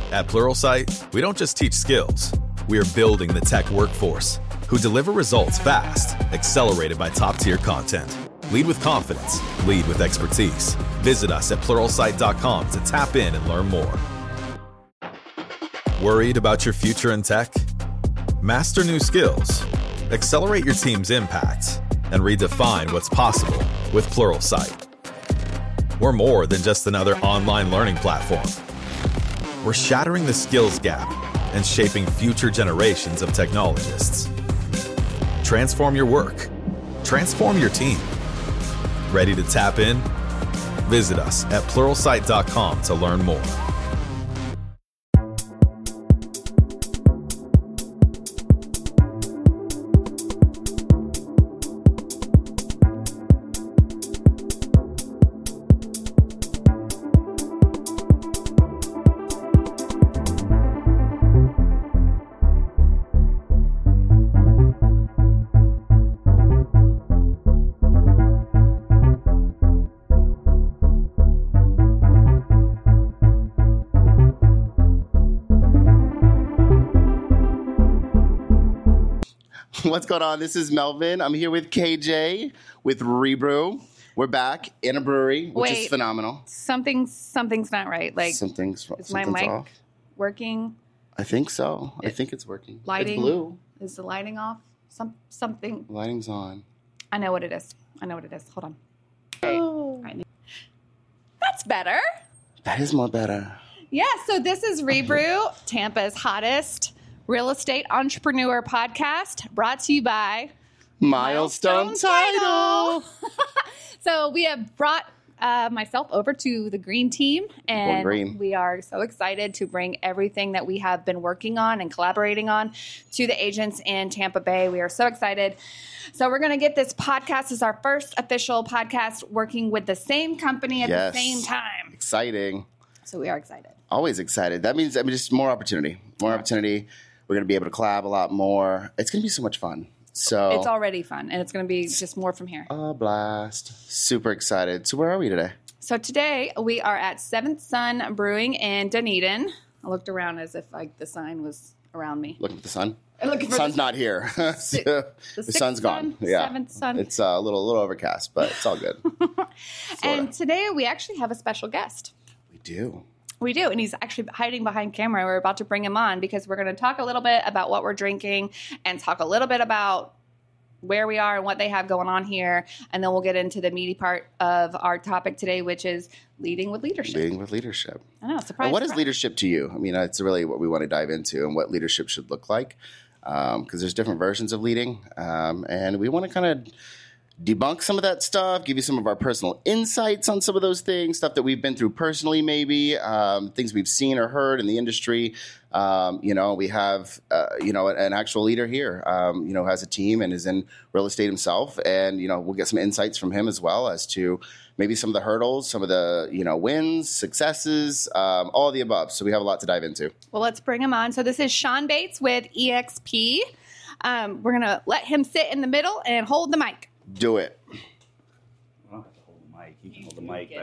At Pluralsight, we don't just teach skills. We are building the tech workforce who deliver results fast, accelerated by top-tier content. Lead with confidence. Lead with expertise. Visit us at Pluralsight.com to tap in and learn more. Worried about your future in tech? Master new skills. Accelerate your team's impact and redefine what's possible with Pluralsight. We're more than just another online learning platform. We're shattering the skills gap and shaping future generations of technologists. Transform your work. Transform your team. Ready to tap in? Visit us at Pluralsight.com to learn more. What's going on? This is Melvin. I'm here with KJ with Rebrew. We're back in a brewery, which is phenomenal. Something's not right. Like something's my mic off. Working? I think so. I think it's working. Lighting? It's blue. Is the lighting off? Something. Lighting's on. I know what it is. Hold on. Oh. That's better. That is more better. Yeah, so this is Rebrew, Tampa's hottest real estate entrepreneur podcast, brought to you by Milestone Title. So we have brought myself over to the Green team, and we are so excited to bring everything that we have been working on and collaborating on to the agents in Tampa Bay. We are so excited. So we're going to get this podcast. This is our first official podcast working with the same company at the same time. Exciting. So we are excited. Always excited. That means just more opportunity. More opportunity. We're going to be able to collab a lot more. It's going to be so much fun. So it's already fun, and it's going to be just more from here. A blast. Super excited. So where are we today? So today we are at Seventh Son Brewing in Dunedin. I looked around as if the sign was around me. Looking at the sun? The sun's not here. The sun's gone. Seventh Son. It's a little overcast, but it's all good. And today we actually have a special guest. We do, and he's actually hiding behind camera. We're about to bring him on because we're going to talk a little bit about what we're drinking and talk a little bit about where we are and what they have going on here, and then we'll get into the meaty part of our topic today, which is leading with leadership. Leading with leadership. I know, surprise. What is leadership to you? I mean, that's really what we want to dive into and what leadership should look like, because there's different versions of leading, and we want to kind of debunk some of that stuff, give you some of our personal insights on some of those things, stuff that we've been through personally, maybe things we've seen or heard in the industry. We have, an actual leader here, has a team and is in real estate himself. And, we'll get some insights from him as well as to maybe some of the hurdles, some of the, wins, successes, all of the above. So we have a lot to dive into. Well, let's bring him on. So this is Sean Bates with EXP. We're going to let him sit in the middle and hold the mic. Do it. I don't have to hold the mic. You can hold the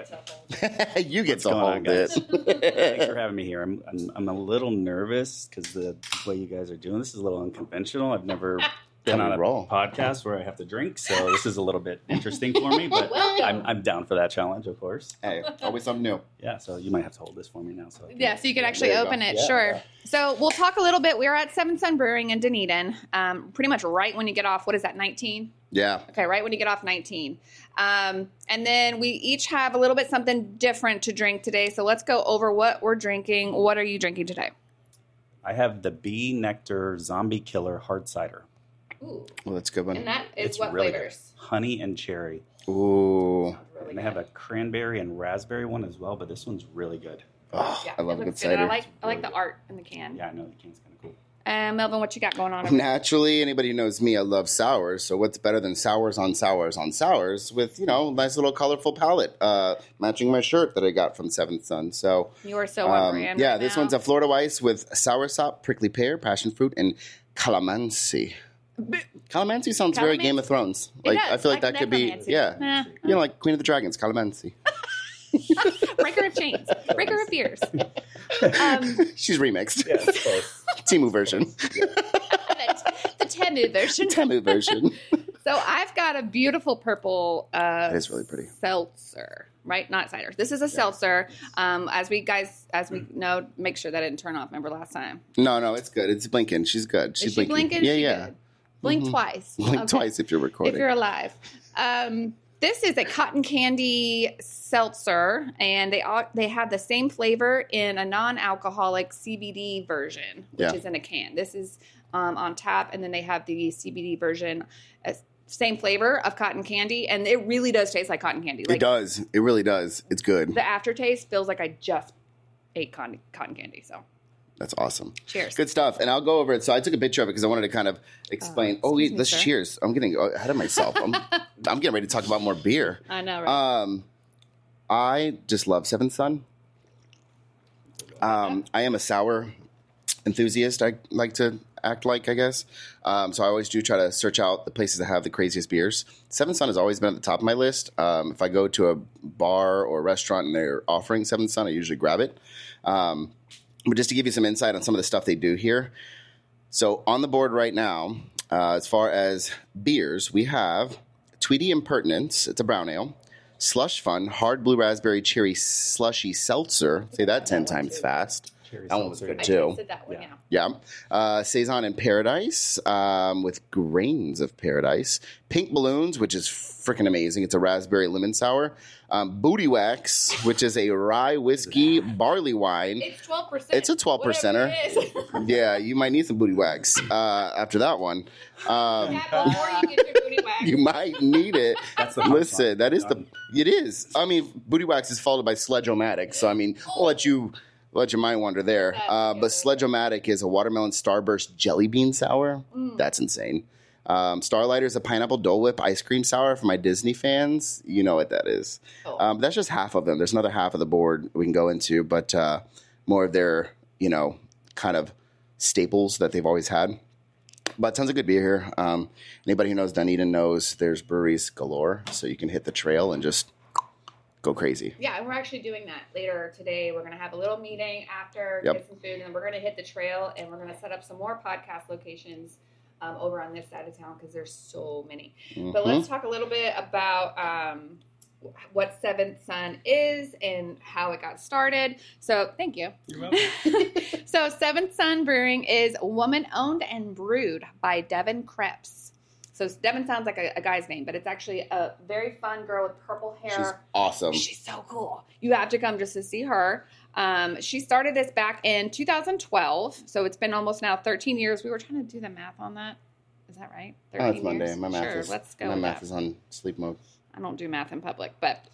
mic. You get to hold it. Thanks for having me here. I'm a little nervous because the way you guys are doing this is a little unconventional. I've never been on a podcast where I have to drink, so this is a little bit interesting for me. But I'm down for that challenge, of course. Hey, always something new. Yeah, so you might have to hold this for me now. So you can actually open it. Yeah, sure. Yeah. So we'll talk a little bit. We're at Seventh Son Brewing in Dunedin, pretty much right when you get off. What is that, 19? Yeah. Okay, right when you get off 19. And then we each have a little bit something different to drink today. So let's go over what we're drinking. What are you drinking today? I have the Bee Nectar Zombie Killer Hard Cider. Ooh. Well, that's a good one. And that is it's what really flavors? Good. Honey and cherry. Ooh. Really and they have a cranberry and raspberry one as well, but this one's really good. Oh, yeah, I love good cider. I like the art in the can. Yeah, I know the can's kind of cool. Melvin, what you got going on? Naturally, anybody who knows me, I love sours. So what's better than sours on sours on sours with, nice little colorful palette, matching my shirt that I got from Seventh Son. So you are so on brand. Yeah, right this now. one's a Florida Weiss with soursop, prickly pear, passion fruit, and calamansi. Calamansi sounds very Game of Thrones. Like I feel like that could be, like Queen of the Dragons, calamansi. Breaker of Chains. Breaker of Beers. She's remixed. Yeah, that's close. Temu version. The Temu version. Temu version. So I've got a beautiful purple it is really pretty. seltzer, right? Not cider. This is a seltzer. As we know, make sure that it didn't turn off. Remember last time? No, it's good. It's blinking. She's good. Is she blinking? Yeah. Good. Blink twice. Blink twice if you're recording. If you're alive. This is a cotton candy seltzer, and they have the same flavor in a non-alcoholic CBD version, which is in a can. This is on tap, and then they have the CBD version, same flavor of cotton candy, and it really does taste like cotton candy. Like, it does. It really does. It's good. The aftertaste feels like I just ate cotton candy, so. That's awesome. Cheers. Good stuff. And I'll go over it. So I took a picture of it because I wanted to kind of explain. Let's cheers. I'm getting ahead of myself. I'm getting ready to talk about more beer. I know, right? I just love Seventh Son. I am a sour enthusiast. I like to act like, I guess. So I always do try to search out the places that have the craziest beers. Seventh Son has always been at the top of my list. If I go to a bar or a restaurant and they're offering Seventh Son, I usually grab it. But just to give you some insight on some of the stuff they do here. So on the board right now, as far as beers, we have Tweety Impertinence. It's a brown ale. Slush Fun, Hard Blue Raspberry Cherry Slushy Seltzer. Say that 10 times fast. That one was good too. I tasted that one, yeah. Saison in Paradise with Grains of Paradise. Pink Balloons, which is freaking amazing. It's a raspberry lemon sour. Booty Wax, which is a rye whiskey barley wine. It's 12%. It's a 12%er. Yeah, you might need some Booty Wax after that one. Before you get your Booty Wax. You might need it. That's the Listen, that is it is. I mean, Booty Wax is followed by Sledge-O-Matic, so I mean, I'll let your mind wander there. But Sledge-O-Matic is a watermelon starburst jelly bean sour. That's insane. Starlighter is a pineapple Dole Whip ice cream sour for my Disney fans. You know what that is. That's just half of them. There's another half of the board we can go into, but more of their, kind of staples that they've always had. But tons of good beer here. Anybody who knows Dunedin knows there's breweries galore, so you can hit the trail and just go crazy. Yeah, and we're actually doing that later today. We're going to have a little meeting after, get some food, and we're going to hit the trail, and we're going to set up some more podcast locations over on this side of town because there's so many. But let's talk a little bit about what Seventh Son is and how it got started. So, thank you. You're welcome. So, Seventh Son Brewing is woman-owned and brewed by Devin Krebs. So, Devin sounds like a guy's name, but it's actually a very fun girl with purple hair. She's awesome. She's so cool. You have to come just to see her. She started this back in 2012, so it's been almost now 13 years. We were trying to do the math on that. Is that right? 13 it's Monday. years? My math is on sleep mode. I don't do math in public, but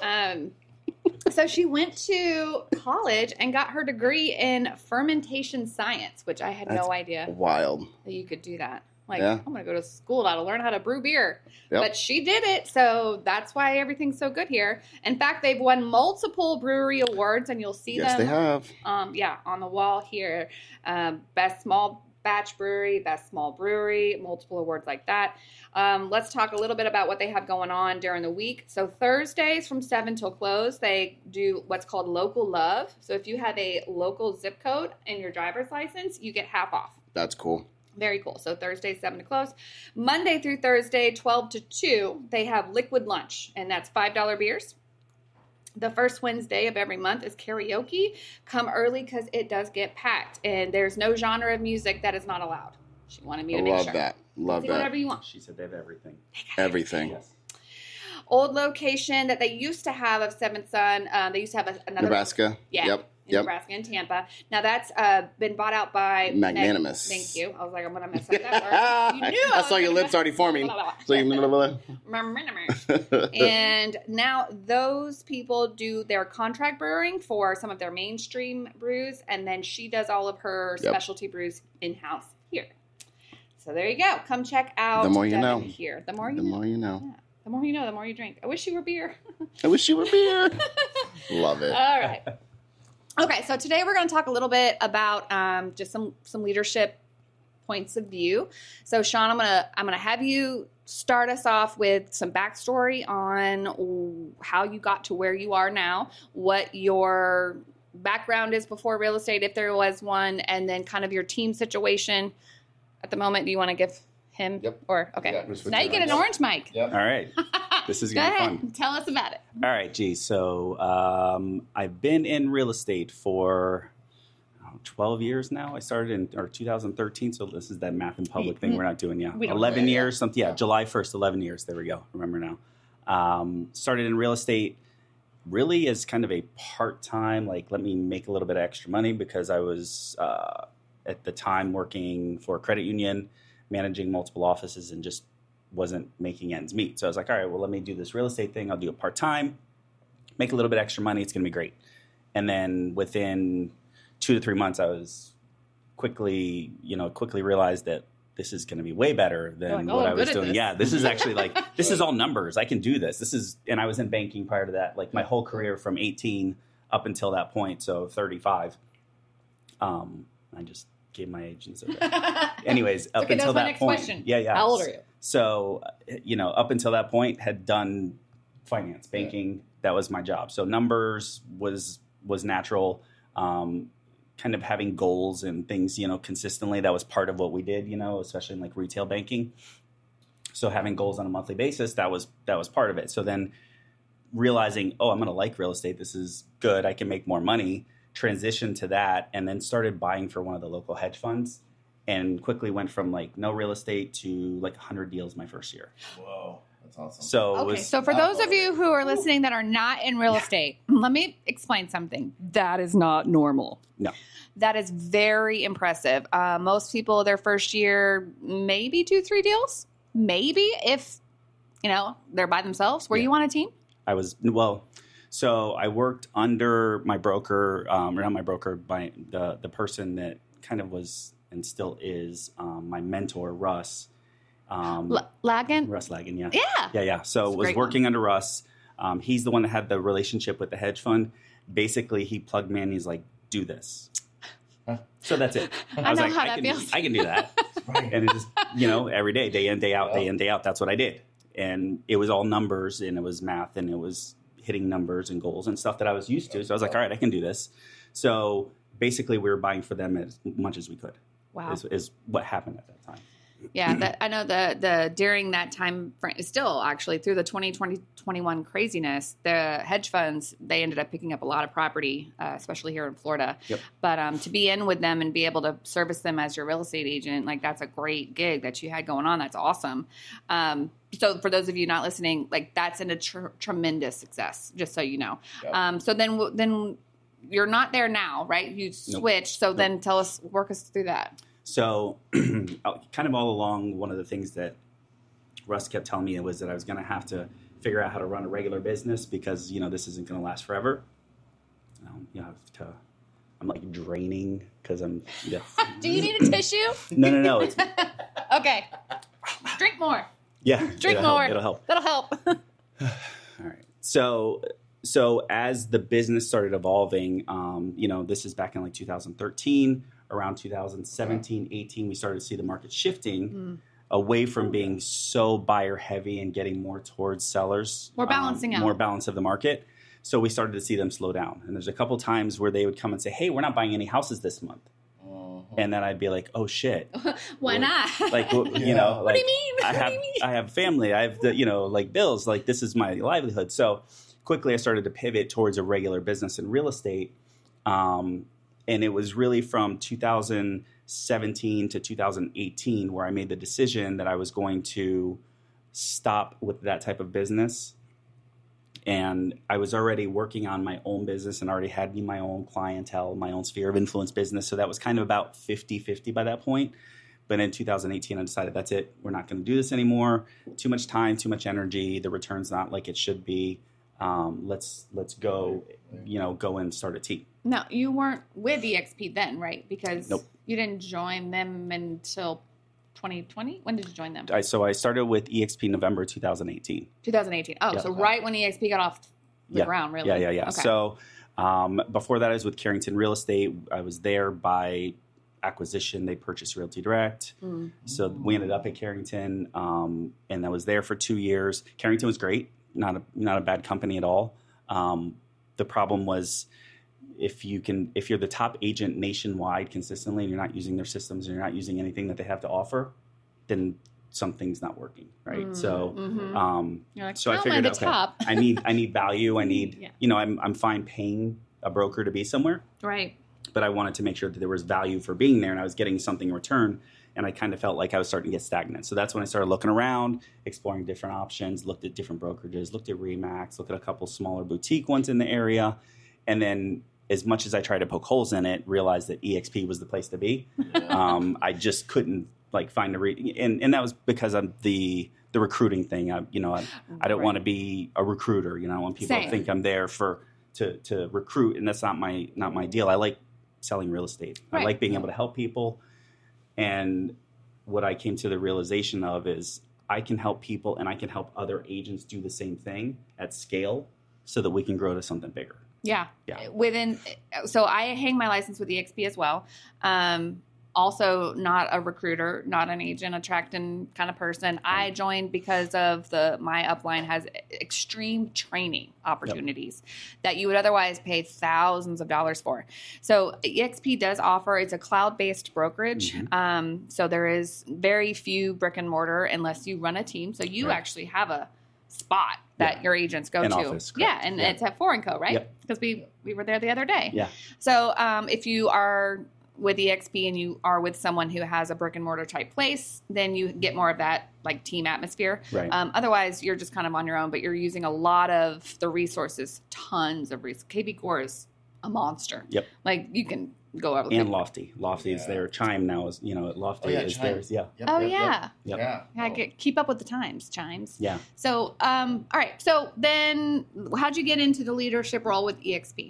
so she went to college and got her degree in fermentation science, which I had no idea. Wild that you could do that. I'm going to go to school now to learn how to brew beer. Yep. But she did it, so that's why everything's so good here. In fact, they've won multiple brewery awards, and you'll see them. Yes, they have. On the wall here. Best small batch brewery, best small brewery, multiple awards like that. Let's talk a little bit about what they have going on during the week. So Thursdays from 7 till close, they do what's called Local Love. So if you have a local zip code in your driver's license, you get half off. That's cool. Very cool. So Thursday, 7 to close. Monday through Thursday, 12 to 2, they have liquid lunch, and that's $5 beers. The first Wednesday of every month is karaoke. Come early because it does get packed, and there's no genre of music that is not allowed. She wanted me to make sure. Love that. Whatever you want. She said they have everything. Everything. Yes. Old location that they used to have of Seventh Son. They used to have another. Nebraska. Yeah. In Nebraska and Tampa. Now that's been bought out by Magnanimous. Thank you. I was like, I'm going to mess up that word. You knew I saw your lips already forming. And now those people do their contract brewing for some of their mainstream brews, and then she does all of her specialty brews in-house here. So there you go. Come check out the more you know. Here. The more you Yeah. know, the more you know, the more you drink. I wish you were beer. Love it. All right. Okay, so today we're going to talk a little bit about just some leadership points of view. So Sean, I'm gonna have you start us off with some backstory on how you got to where you are now, what your background is before real estate, if there was one, and then kind of your team situation at the moment. Do you want to give him? Yep. Or okay. Yeah, now you get an orange mic. Yep. All right. This is going to be fun. Tell us about it. All right, geez. So I've been in real estate for 12 years now. I started in 2013, so this is that math in public thing we're not doing. Yeah, 11 years. Something. Yeah, July 1st, 11 years. There we go. Remember now. Started in real estate really as kind of a part-time, like let me make a little bit of extra money, because I was at the time working for a credit union, managing multiple offices, and just wasn't making ends meet. So I was like, all right, well, let me do this real estate thing. I'll do it part-time, make a little bit extra money. It's going to be great. And then within 2 to 3 months, I was quickly realized that this is going to be way better than what I was doing. Yeah, this is actually this is all numbers. I can do this. And I was in banking prior to that, like my whole career from 18 up until that point. So 35. I just gave my age and so anyways, up until that point. Question. Yeah. How old are you? So, up until that point had done finance, banking. Yeah. That was my job. So numbers was natural. Kind of having goals and things, consistently. That was part of what we did, especially in like retail banking. So having goals on a monthly basis, that was part of it. So then realizing, I'm going to like real estate. This is good. I can make more money. Transitioned to that, and then started buying for one of the local hedge funds, and quickly went from like no real estate to like 100 deals my first year. Whoa. That's awesome. So for those of you who are listening that are not in real estate, let me explain something. That is not normal. No. That is very impressive. Most people, their first year, maybe 2-3 deals. Maybe if, they're by themselves. Were you on a team? I was, so I worked under my broker, or not my broker, by the person that kind of was and still is my mentor, Russ. Lagan? Russ Lagan, yeah. Yeah. So was working under Russ. He's the one that had the relationship with the hedge fund. Basically, he plugged me in. He's like, do this. So that's it. I was like, how that feels. I can do that. Right. And it just, every day, day in, day out, that's what I did. And it was all numbers, and it was math, and it was hitting numbers and goals and stuff that I was used to. So I was like, all right, I can do this. So basically, we were buying for them as much as we could. Wow. Is what happened at that time. Yeah, I know the during that time frame, still actually through the 2020-21 craziness, the hedge funds, they ended up picking up a lot of property, especially here in Florida. Yep. But to be in with them and be able to service them as your real estate agent, like that's a great gig that you had going on. That's awesome. So for those of you not listening, like that's a tremendous success, just so you know. Yep. So then you're not there now, right? You switched. Nope. So then work us through that. So kind of all along, one of the things that Russ kept telling me was that I was going to have to figure out how to run a regular business, because, this isn't going to last forever. I'm like draining because I'm... Yeah. Do you need a tissue? No. It's... Okay. Drink more. Yeah. Drink more. It'll help. That'll help. All right. So as the business started evolving, this is back in like 2013, around 2017, 18, we started to see the market shifting away from being so buyer heavy and getting more towards sellers. More balancing out. More balance of the market. So we started to see them slow down. And there's a couple times where they would come and say, hey, we're not buying any houses this month. And then I'd be like, oh, shit. Why not? Like, what do you mean? I have family. I have, bills. Like, this is my livelihood. So quickly I started to pivot towards a regular business in real estate. And it was really from 2017 to 2018 where I made the decision that I was going to stop with that type of business. And I was already working on my own business and already had my own clientele, my own sphere of influence business. So that was kind of about 50-50 by that point. But in 2018, I decided that's it. We're not going to do this anymore. Too much time, too much energy. The return's not like it should be. Let's go, go and start a team. No, you weren't with EXP then, right? Because Nope. You didn't join them until 2020? When did you join them? So I started with EXP November 2018. 2018. Oh, so right when EXP got off the ground, really? Yeah. Okay. So before that, I was with Carrington Real Estate. I was there by acquisition. They purchased Realty Direct. Mm-hmm. So we ended up at Carrington, and I was there for 2 years. Carrington was great, not a bad company at all. The problem was if you're the top agent nationwide consistently and you're not using their systems and you're not using anything that they have to offer, then something's not working, right? So, so I figured, I need value. I need, I'm fine paying a broker to be somewhere, right? But I wanted to make sure that there was value for being there, and I was getting something in return. And I kind of felt like I was starting to get stagnant. So that's when I started looking around, exploring different options, looked at different brokerages, looked at RE/MAX, looked at a couple smaller boutique ones in the area. And then as much as I tried to poke holes in it, realized that EXP was the place to be. I just couldn't find and that was because of the recruiting thing. I don't want to be a recruiter. I want people to think I'm there to recruit, and that's not my deal. I like selling real estate. Right. I like being able to help people. And what I came to the realization of is I can help people and I can help other agents do the same thing at scale so that we can grow to something bigger. Yeah. So I hang my license with EXP as well. Also not a recruiter, not an agent attracting kind of person. I joined because of my upline has extreme training opportunities that you would otherwise pay thousands of dollars for. So EXP does offer, it's a cloud-based brokerage. Mm-hmm. So there is very few brick and mortar unless you run a team. So you actually have a spot that your agents go to. Office, and it's at Foreign Co, right? Because we were there the other day. Yeah. So if you are with EXP and you are with someone who has a brick and mortar type place, then you get more of that team atmosphere. Right. Otherwise, you're just kind of on your own, but you're using a lot of the resources, tons of resources. KB Core is a monster. Yep. You can go over. And Lofty. Lofty is there. Chime now is, Lofty is Chime. theirs. Yeah. Yep. Keep up with the times, Chimes. Yeah. So, all right. So then how'd you get into the leadership role with EXP?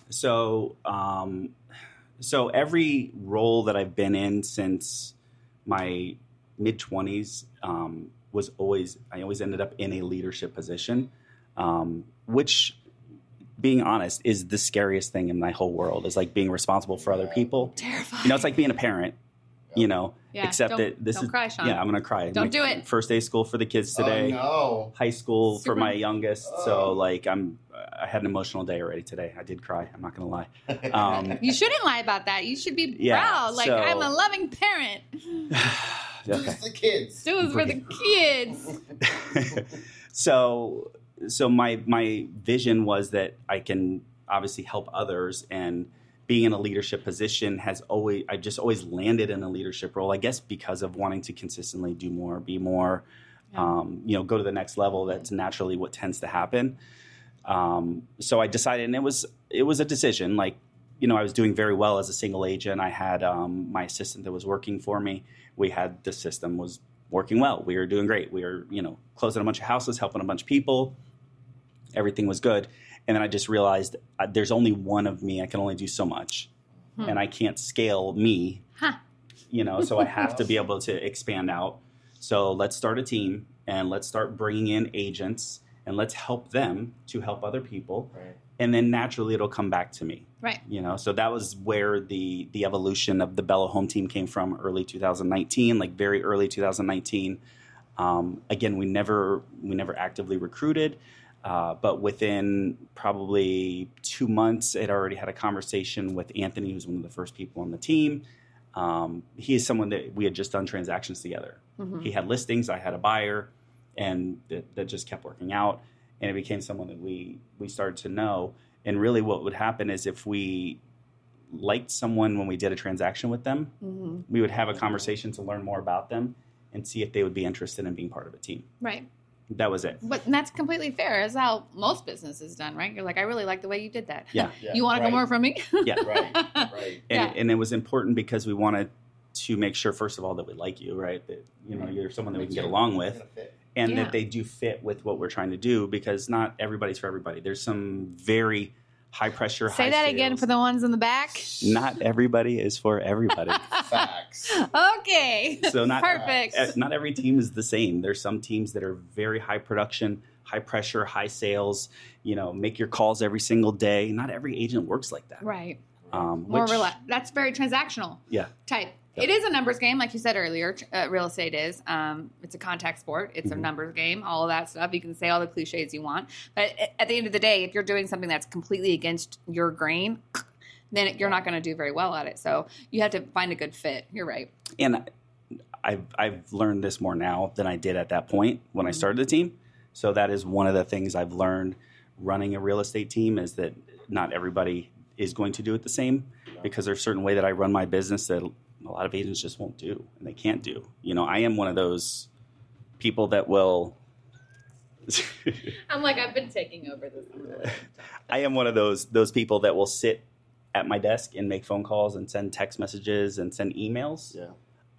So every role that I've been in since my mid-20s I always ended up in a leadership position, which, being honest, is the scariest thing in my whole world, is being responsible for other people. Terrifying. It's like being a parent, except that this don't cry, Sean. Yeah, I'm going to cry. Don't do it. First day of school for the kids today. Oh, no. High school for my youngest. So I had an emotional day already today. I did cry. I'm not going to lie. You shouldn't lie about that. You should be proud. I'm a loving parent. Do it for the kids. Do it for the kids. So my vision was that I can obviously help others, and being in a leadership position I just always landed in a leadership role, I guess because of wanting to consistently do more, be more, go to the next level. That's naturally what tends to happen. So I decided, and it was a decision. I was doing very well as a single agent. I had my assistant that was working for me. The system was working well. We were doing great. We were, closing a bunch of houses, helping a bunch of people. Everything was good. And then I just realized there's only one of me. I can only do so much. And I can't scale me, so I have to be able to expand out. So let's start a team and let's start bringing in agents and let's help them to help other people. Right. And then naturally it'll come back to me. Right. So that was where the evolution of the Bella Home Team came from, early 2019, very early 2019. Again, we never actively recruited. But within probably 2 months, I'd already had a conversation with Anthony, who's one of the first people on the team. He is someone that we had just done transactions together. Mm-hmm. He had listings, I had a buyer, and that just kept working out. And it became someone that we started to know. And really what would happen is if we liked someone when we did a transaction with them, we would have a conversation to learn more about them and see if they would be interested in being part of a team. Right. That was it. But that's completely fair. That's how most business is done, right? You're I really like the way you did that. Yeah. You want to go more from me? Yeah. Right. And it was important because we wanted to make sure, first of all, that we like you, right? That, you're someone that we can get along with. And that they do fit with what we're trying to do, because not everybody's for everybody. There's some very high pressure, Say that sales. Again for the ones in the back. Not everybody is for everybody. Facts. Okay. So Perfect. Not every team is the same. There's some teams that are very high production, high pressure, high sales, make your calls every single day. Not every agent works like that. Right. That's very transactional. Yeah. Type. Yep. It is a numbers game, like you said earlier. Real estate is. It's a contact sport. It's a numbers game. All of that stuff. You can say all the cliches you want, but at the end of the day, if you're doing something that's completely against your grain, then you're not going to do very well at it. So you have to find a good fit. You're right. And I've learned this more now than I did at that point when I started the team. So that is one of the things I've learned running a real estate team, is that not everybody is going to do it the same, because there's a certain way that I run my business that a lot of agents just won't do and they can't do. I am one of those people that will. I'm like, I've been taking over this. I am one of those people that will sit at my desk and make phone calls and send text messages and send emails. Yeah.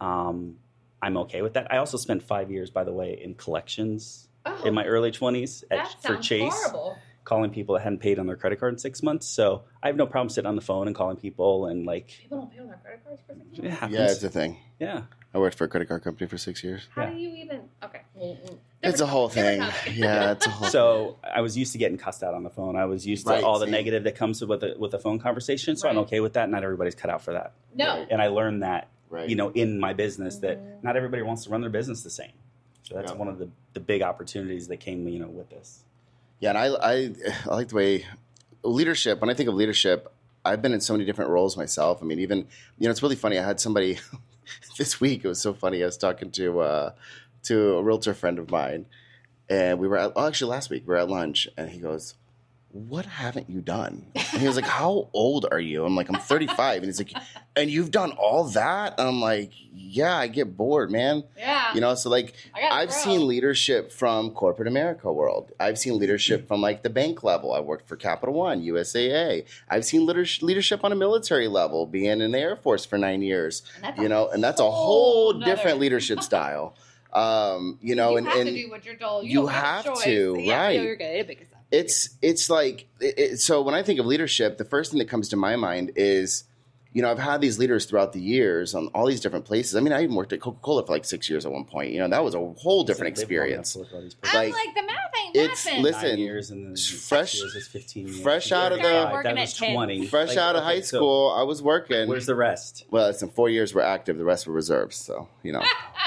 I'm okay with that. I also spent 5 years, by the way, in collections in my early 20s for Chase. Horrible. Calling people that hadn't paid on their credit card in 6 months. So I have no problem sitting on the phone and calling people and People don't pay on their credit cards for 6 months? Yeah, it's a thing. Yeah. I worked for a credit card company for 6 years. How do you even... Okay. It's a whole thing. Yeah, it's a whole So I was used to getting cussed out on the phone. I was used to all the negative that comes with a phone conversation. So I'm okay with that. Not everybody's cut out for that. No. And I learned that, in my business, that not everybody wants to run their business the same. So that's one of the big opportunities that came, with this. Yeah, and I like the way leadership, when I think of leadership, I've been in so many different roles myself. I mean, even, it's really funny. I had somebody this week, it was so funny. I was talking to a realtor friend of mine, and we were actually last week, we were at lunch, and he goes, "What haven't you done?" And he was like, "How old are you?" I'm like, "I'm 35. And he's like, "And you've done all that?" And I'm like, "Yeah, I get bored, man." Yeah. So like, I've seen leadership from corporate America world. I've seen leadership from like the bank level. I worked for Capital One, USAA. I've seen leadership on a military level, being in the Air Force for 9 years, and that's a whole different leadership style. You have to do what you're told. You have to, right? You're good. It's like, so when I think of leadership, the first thing that comes to my mind is, I've had these leaders throughout the years on all these different places. I mean, I even worked at Coca-Cola for like 6 years at one point. That was a whole different experience. I'm like, the math ain't nothing. Listen, 9 years and fresh, 6 years is 15 years. Fresh out of that was 20. Fresh out of high school, I was working. Where's the rest? Well, listen, 4 years were active. The rest were reserves. So, yeah.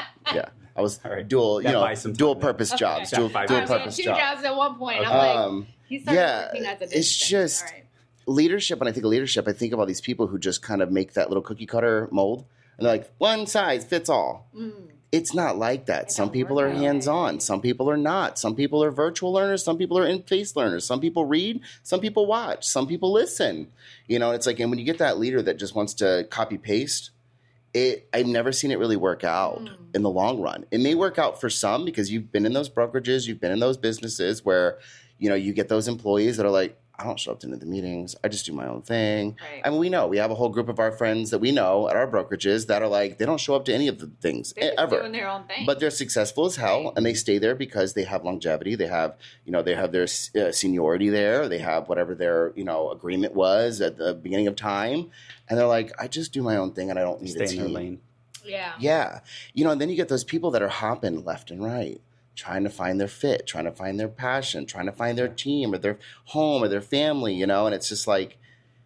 I was dual purpose jobs. Dual purpose jobs. 2 jobs at one point. Okay. I'm like, he started working as a it's just leadership. When I think of leadership, I think of all these people who just kind of make that little cookie cutter mold, and they're like, one size fits all. It's not like that. Some people are hands-on. Some people are not. Some people are virtual learners. Some people are in-face learners. Some people read. Some people watch. Some people listen. It's like, and when you get that leader that just wants to copy-paste, I've never seen it really work out in the long run. It may work out for some because you've been in those brokerages, you've been in those businesses where, you get those employees that are like, I don't show up to the meetings. I just do my own thing. Right. I mean, we have a whole group of our friends that we know at our brokerages that are like, they don't show up to any of the things ever. Doing their own thing. But they're successful as hell, and they stay there because they have longevity. They have, they have their seniority there. They have whatever their, agreement was at the beginning of time. And they're like, I just do my own thing, and I don't need a team. Stay in their lane. Yeah. Yeah. And then you get those people that are hopping left and right, trying to find their fit, trying to find their passion, trying to find their team or their home or their family, and it's just like,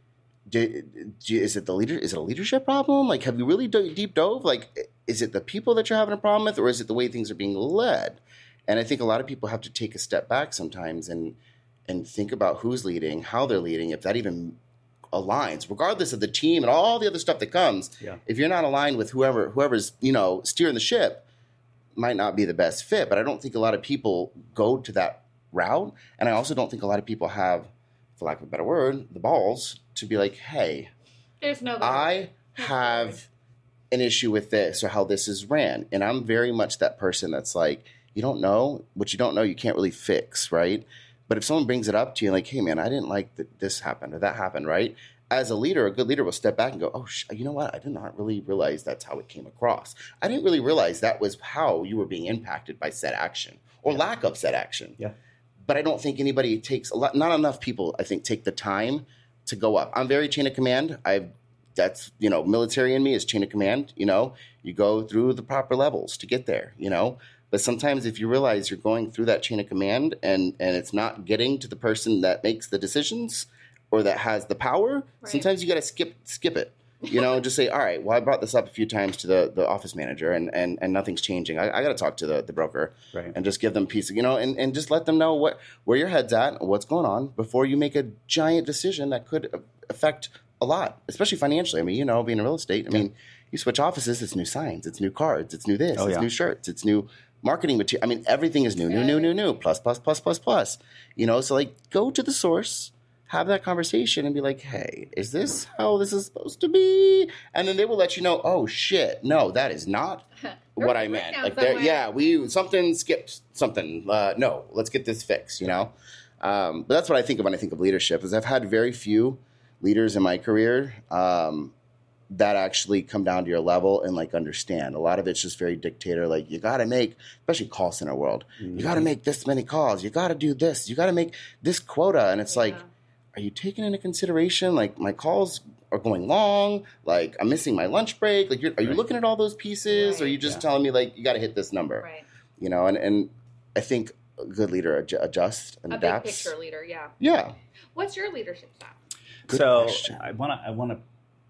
is it a leadership problem? Like, have you really deep dove? Like, is it the people that you're having a problem with, or is it the way things are being led? And I think a lot of people have to take a step back sometimes and think about who's leading, how they're leading, if that even aligns, regardless of the team and all the other stuff that comes. Yeah. If you're not aligned with whoever's steering the ship, might not be the best fit. But I don't think a lot of people go to that route, and I also don't think a lot of people have, for lack of a better word, the balls to be like, hey, I have an issue with this or how this is ran. And I'm very much that person that's like, you don't know what you don't know, you can't really fix, right? But if someone brings it up to you like, hey man, I didn't like that this happened or that happened, right? As a leader, a good leader will step back and go, oh, you know what? I did not really realize that's how it came across. I didn't really realize that was how you were being impacted by said action or lack of said action. Yeah. But I don't think anybody not enough people, I think, take the time to go up. I'm very chain of command. That's, military in me is chain of command. You go through the proper levels to get there, But sometimes if you realize you're going through that chain of command and it's not getting to the person that makes the decisions, or that has the power, sometimes you got to skip it. Just say, all right, well, I brought this up a few times to the office manager and nothing's changing. I got to talk to the broker and just give them peace, and just let them know where your head's at, what's going on before you make a giant decision that could affect a lot, especially financially. I mean, being in real estate, I mean, you switch offices, it's new signs, it's new cards, it's new this, it's new shirts, it's new marketing material. I mean, everything is new, plus. So like go to the source, have that conversation and be like, hey, is this how this is supposed to be? And then they will let you know, oh shit, no, that is not what I meant. Like something skipped something. No, let's get this fixed, But that's what I think of when I think of leadership is I've had very few leaders in my career that actually come down to your level and like understand. A lot of it's just very dictator. Like you got to make, especially call center world, you got to make this many calls. You got to do this. You got to make this quota. And it's like, are you taking into consideration, like, my calls are going long, like, I'm missing my lunch break? Like, are you looking at all those pieces? Or are you just telling me, like, you got to hit this number? Right. And I think a good leader adjusts and adapts. A big picture leader, Yeah. What's your leadership style? Question. I want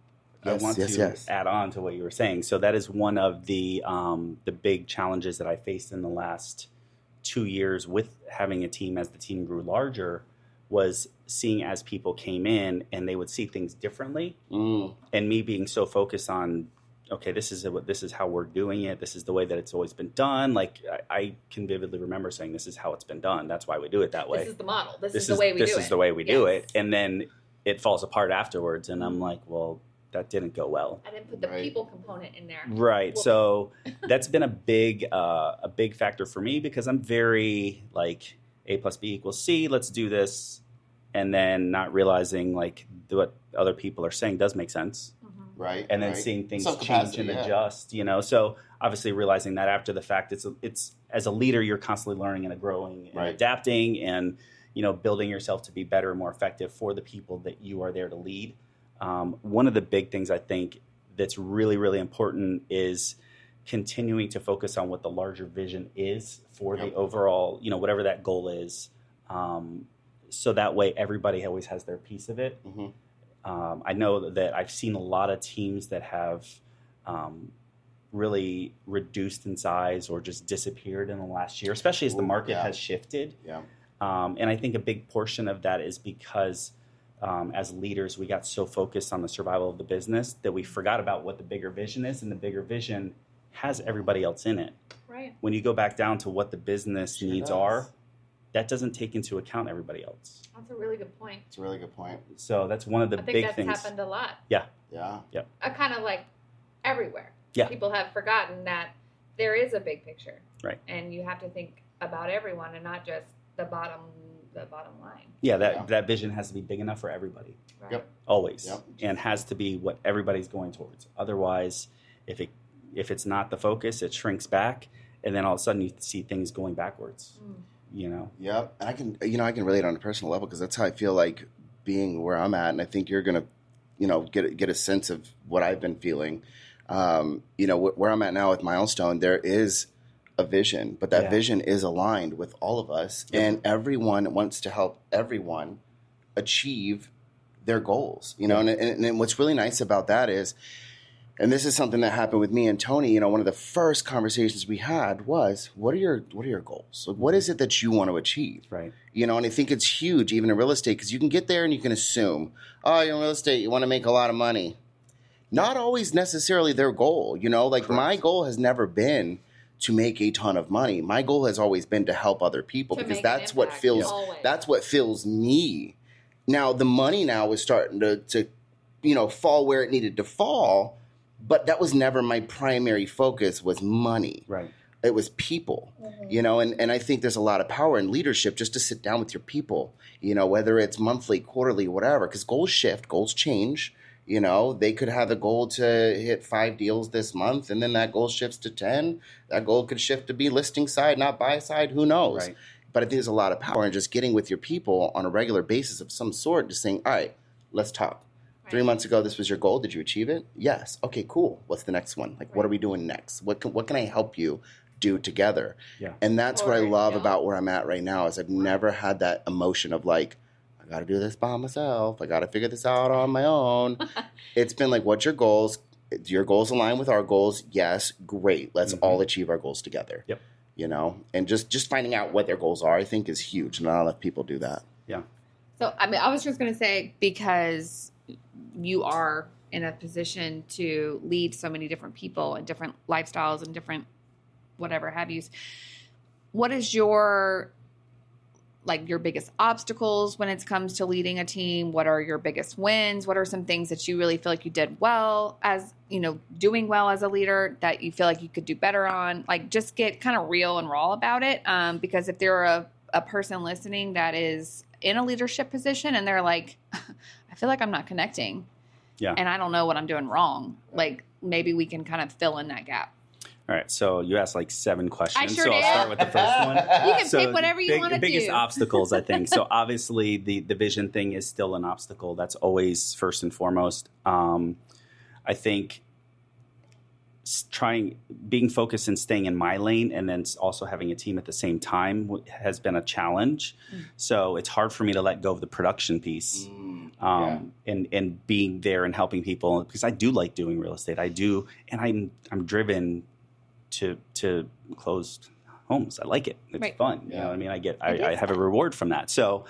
to add on to what you were saying. So that is one of the big challenges that I faced in the last 2 years with having a team as the team grew larger was seeing as people came in and they would see things differently. And me being so focused on, okay, this is how we're doing it. This is the way that it's always been done. Like I can vividly remember saying, this is how it's been done. That's why we do it that way. This is the model. This is the way we do it. This is the way we do it. And then it falls apart afterwards. And I'm like, well, that didn't go well. I didn't put the people component in there. Right. Whoops. So that's been a big factor for me because I'm very like A plus B equals C. Let's do this. And then not realizing like what other people are saying does make sense. Right. And then seeing things change and adjust, So obviously realizing that after the fact, it's as a leader, you're constantly learning and growing and adapting and, building yourself to be better and more effective for the people that you are there to lead. One of the big things I think that's really, really important is continuing to focus on what the larger vision is for the overall, whatever that goal is. So that way everybody always has their piece of it. I know that I've seen a lot of teams that have really reduced in size or just disappeared in the last year, especially as the market has shifted. And I think a big portion of that is because as leaders, we got so focused on the survival of the business that we forgot about what the bigger vision is, and the bigger vision has everybody else in it. Right. When you go back down to what the business needs are, that doesn't take into account everybody else. That's a really good point. It's a really good point. So that's one of the big things. I think that's happened a lot. Yeah. Kind of like everywhere. Yeah. People have forgotten that there is a big picture. Right. And you have to think about everyone and not just the bottom line. Yeah, that vision has to be big enough for everybody. Right. Always. And has to be what everybody's going towards. Otherwise, if it's not the focus, it shrinks back, and then all of a sudden you see things going backwards. Yep. And I can relate on a personal level because that's how I feel like being where I'm at, and I think you're gonna, get a sense of what I've been feeling. Where I'm at now with Milestone, there is a vision, but that vision is aligned with all of us, and everyone wants to help everyone achieve their goals. And what's really nice about that is, and this is something that happened with me and Tony. One of the first conversations we had was, what are your goals? Like, what is it that you want to achieve? Right. And I think it's huge, even in real estate, because you can get there and you can assume, you're in real estate, you want to make a lot of money. Not always necessarily their goal. Correct. My goal has never been to make a ton of money. My goal has always been to help other people because that's what fills me. Now the money now is starting to fall where it needed to fall. But that was never my primary focus, was money. Right. It was people, and I think there's a lot of power in leadership just to sit down with your people, whether it's monthly, quarterly, whatever, because goals shift, goals change. They could have a goal to hit 5 deals this month, and then that goal shifts to 10. That goal could shift to be listing side, not buy side, who knows? Right. But I think there's a lot of power in just getting with your people on a regular basis of some sort, just saying, all right, let's talk. 3 months ago, this was your goal. Did you achieve it? Yes. Okay, cool. What's the next one? Like, what are we doing next? What can I help you do together? Yeah. And that's what I love about where I'm at right now is I've never had that emotion of like, I I got to do this by myself. I got to figure this out on my own. It's been like, what's your goals? Do your goals align with our goals? Yes, great. Let's all achieve our goals together. Yep. You know, and just finding out what their goals are, I think, is huge. Not enough people do that. Yeah. So, I mean, I was just going to say, because you are in a position to lead so many different people and different lifestyles and different whatever have yous, what is your biggest obstacles when it comes to leading a team? What are your biggest wins? What are some things that you really feel like you did well as, you know, doing well as a leader that you feel like you could do better on? Like, just get kind of real and raw about it. Because if they're a person listening that is in a leadership position and they're like, I feel like I'm not connecting. Yeah. And I don't know what I'm doing wrong. Like, maybe we can kind of fill in that gap. All right, so you asked like 7 questions. I sure so did. I'll start with the first one. You can pick whatever you want to do. Biggest obstacles, I think. So obviously the vision thing is still an obstacle. That's always first and foremost. I think being focused and staying in my lane and then also having a team at the same time has been a challenge. So it's hard for me to let go of the production piece and being there and helping people, because I do like doing real estate. I do, and I'm driven to close homes. I like it. It's fun. You know what I mean? I have a reward from that. So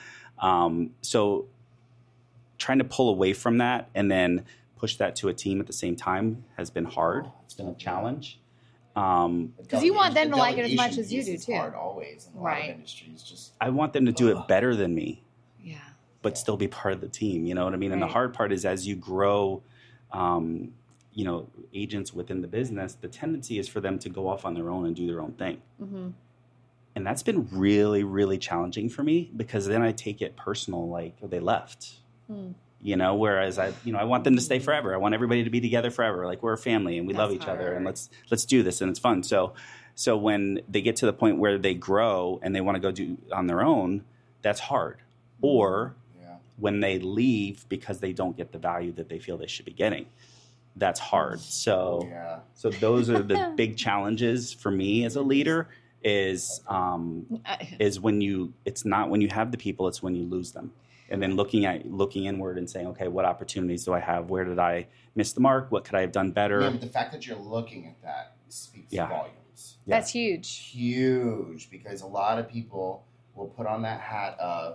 trying to pull away from that and then push that to a team at the same time has been hard. It's been a challenge. Because you want them to like it as much as you do too. Hard always in a lot of industries. I want them to do it better than me. Yeah. But still be part of the team. You know what I mean? And the hard part is, as you grow, you know, agents within the business, the tendency is for them to go off on their own and do their own thing. And that's been really, really challenging for me, because then I take it personal, like, oh, they left. You know, whereas I want them to stay forever. I want everybody to be together forever. Like, we're a family and we love each other, and let's do this, and it's fun. So when they get to the point where they grow and they want to go do on their own, that's hard. Or when they leave because they don't get the value that they feel they should be getting, that's hard. So those are the big challenges for me as a leader. Is when it's not when you have the people, it's when you lose them. And then looking inward and saying, okay, what opportunities do I have? Where did I miss the mark? What could I have done better? Yeah, but the fact that you're looking at that speaks volumes. Yeah. That's huge. Huge, because a lot of people will put on that hat of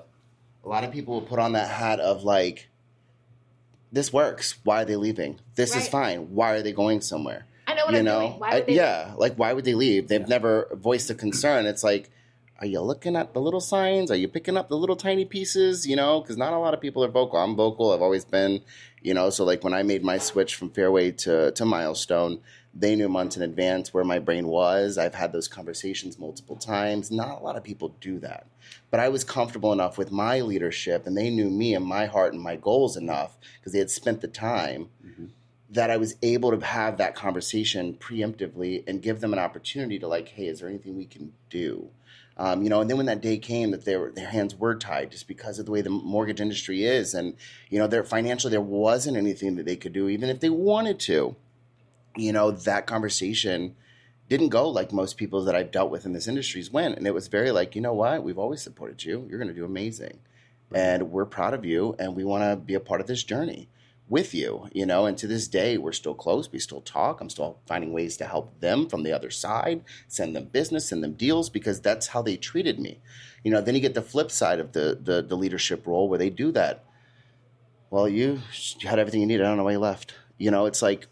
like, this works. Why are they leaving? This is fine. Why are they going somewhere? I know what I'm doing. Why would they leave? Like, why would they leave? They've never voiced a concern. It's like, are you looking at the little signs? Are you picking up the little tiny pieces? You know, because not a lot of people are vocal. I'm vocal. I've always been, you know. So like when I made my switch from Fairway to Milestone, they knew months in advance where my brain was. I've had those conversations multiple times. Not a lot of people do that. But I was comfortable enough with my leadership, and they knew me and my heart and my goals enough, because they had spent the time, that I was able to have that conversation preemptively and give them an opportunity to, like, hey, is there anything we can do? You know, and then when that day came that their hands were tied just because of the way the mortgage industry is, and, you know, financially there wasn't anything that they could do, even if they wanted to. You know, that conversation didn't go like most people that I've dealt with in this industry went. And it was very like, you know what? We've always supported you. You're going to do amazing. And we're proud of you, and we want to be a part of this journey with you, you know, and to this day, we're still close. We still talk. I'm still finding ways to help them from the other side, send them business, send them deals, because that's how they treated me. You know, then you get the flip side of the leadership role where they do that. Well, you had everything you needed. I don't know why you left. You know, it's like,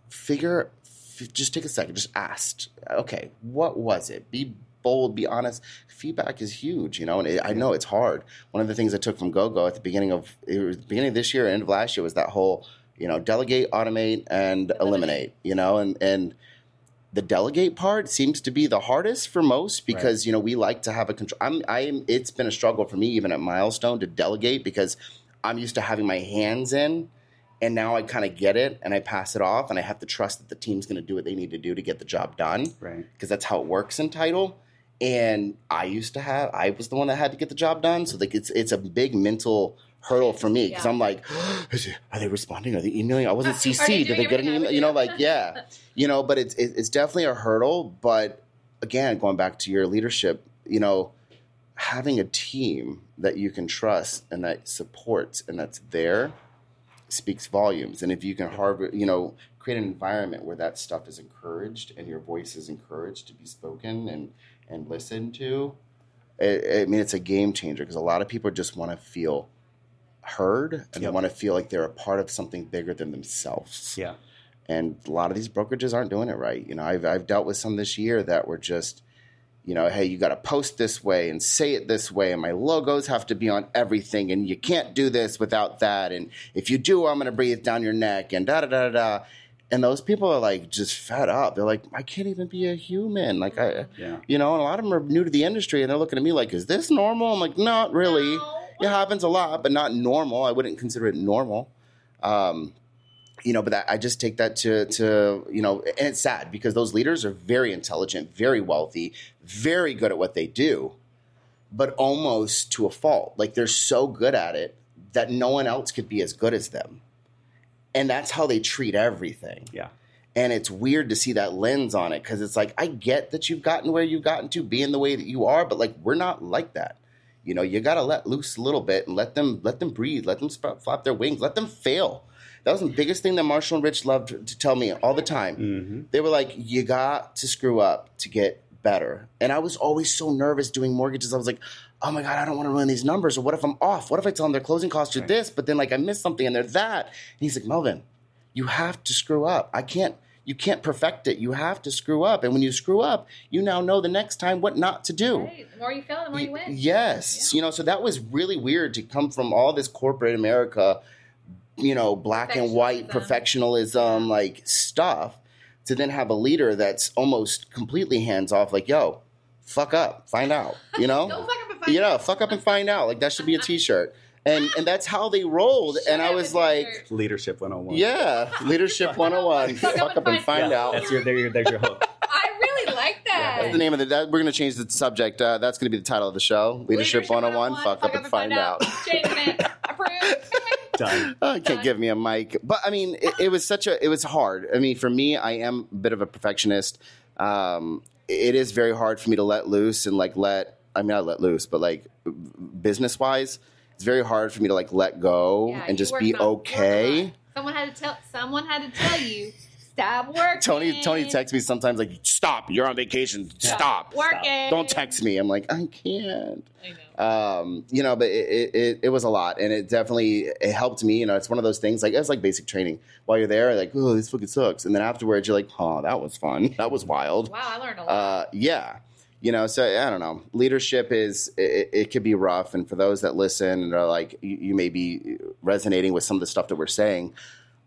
just take a second, just ask, okay, what was it? Be bold, be honest. Feedback is huge, you know, and I know it's hard. One of the things I took from GoGo at the beginning of this year, end of last year, was that whole, you know, delegate, automate, and eliminate, you know, and the delegate part seems to be the hardest for most, because, you know, we like to have a control. It's been a struggle for me, even at Milestone, to delegate, because I'm used to having my hands in, and now I kind of get it and I pass it off, and I have to trust that the team's going to do what they need to do to get the job done. Right. Because that's how it works in title. And I was the one that had to get the job done. So like it's a big mental hurdle for me, because I'm like, are they responding? Are they emailing? I wasn't CC'd. Did they get an email? You know, like, you know, but it's definitely a hurdle. But again, going back to your leadership, you know, having a team that you can trust and that supports and that's there speaks volumes. And if you can create an environment where that stuff is encouraged and your voice is encouraged to be spoken and listened to, it's a game changer, because a lot of people just want to feel heard and they want to feel like they're a part of something bigger than themselves. Yeah. And a lot of these brokerages aren't doing it right. I've dealt with some this year that were just, hey, you got to post this way and say it this way, and my logos have to be on everything, and you can't do this without that, and if you do, I'm going to breathe down your neck, and da-da-da-da-da. And those people are, like, just fed up. They're like, I can't even be a human. Like, and a lot of them are new to the industry, and they're looking at me like, is this normal? I'm like, not really. No. It happens a lot, but not normal. I wouldn't consider it normal. But I just take that to and it's sad because those leaders are very intelligent, very wealthy, very good at what they do, but almost to a fault. Like, they're so good at it that no one else could be as good as them. And that's how they treat everything. Yeah. And it's weird to see that lens on it, because it's like, I get that you've gotten where you've gotten to being the way that you are, but like, we're not like that. You got to let loose a little bit and let them breathe, let them flap their wings, let them fail. That was the biggest thing that Marshall and Rich loved to tell me all the time. Mm-hmm. They were like, you got to screw up to get better. And I was always so nervous doing mortgages. I was like, oh my God, I don't want to run these numbers. Or what if I'm off? What if I tell them their closing costs are this, but then like I missed something and they're that? And he's like, Melvin, you have to screw up. You can't perfect it. You have to screw up. And when you screw up, you now know the next time what not to do. Right. The more you fail, the more you win. Yes. Yeah. So that was really weird to come from all this corporate America, black and white perfectionism, like stuff, to then have a leader that's almost completely hands off, like, yo, fuck up, find out, Don't fuck up and find out. Fuck up and find out. Like, that should be a t-shirt. And that's how they rolled. And I was like, Leadership 101. Yeah, Leadership 101. Fuck up and find out. There's your hook. I really like that. That's the name of we're going to change the subject. That's going to be the title of the show. Leadership 101. Fuck up and find out. Changing it. Approved. Done. Can't give me a mic. But I mean, it was hard. I mean, for me, I am a bit of a perfectionist. It is very hard for me to let loose and not let loose, but like business wise, it's very hard for me to like let go and just be okay. Someone had to tell you, stop working. Tony texts me sometimes like, stop, you're on vacation. Stop working. Don't text me. I'm like, I can't. I know. But it was a lot, and it definitely helped me. It's one of those things, like, it's like basic training. While you're there, like, oh, this fucking sucks, and then afterwards you're like, oh, that was fun. That was wild. Wow, I learned a lot. Yeah. So I don't know. Leadership it could be rough, and for those that listen and are like, you may be resonating with some of the stuff that we're saying.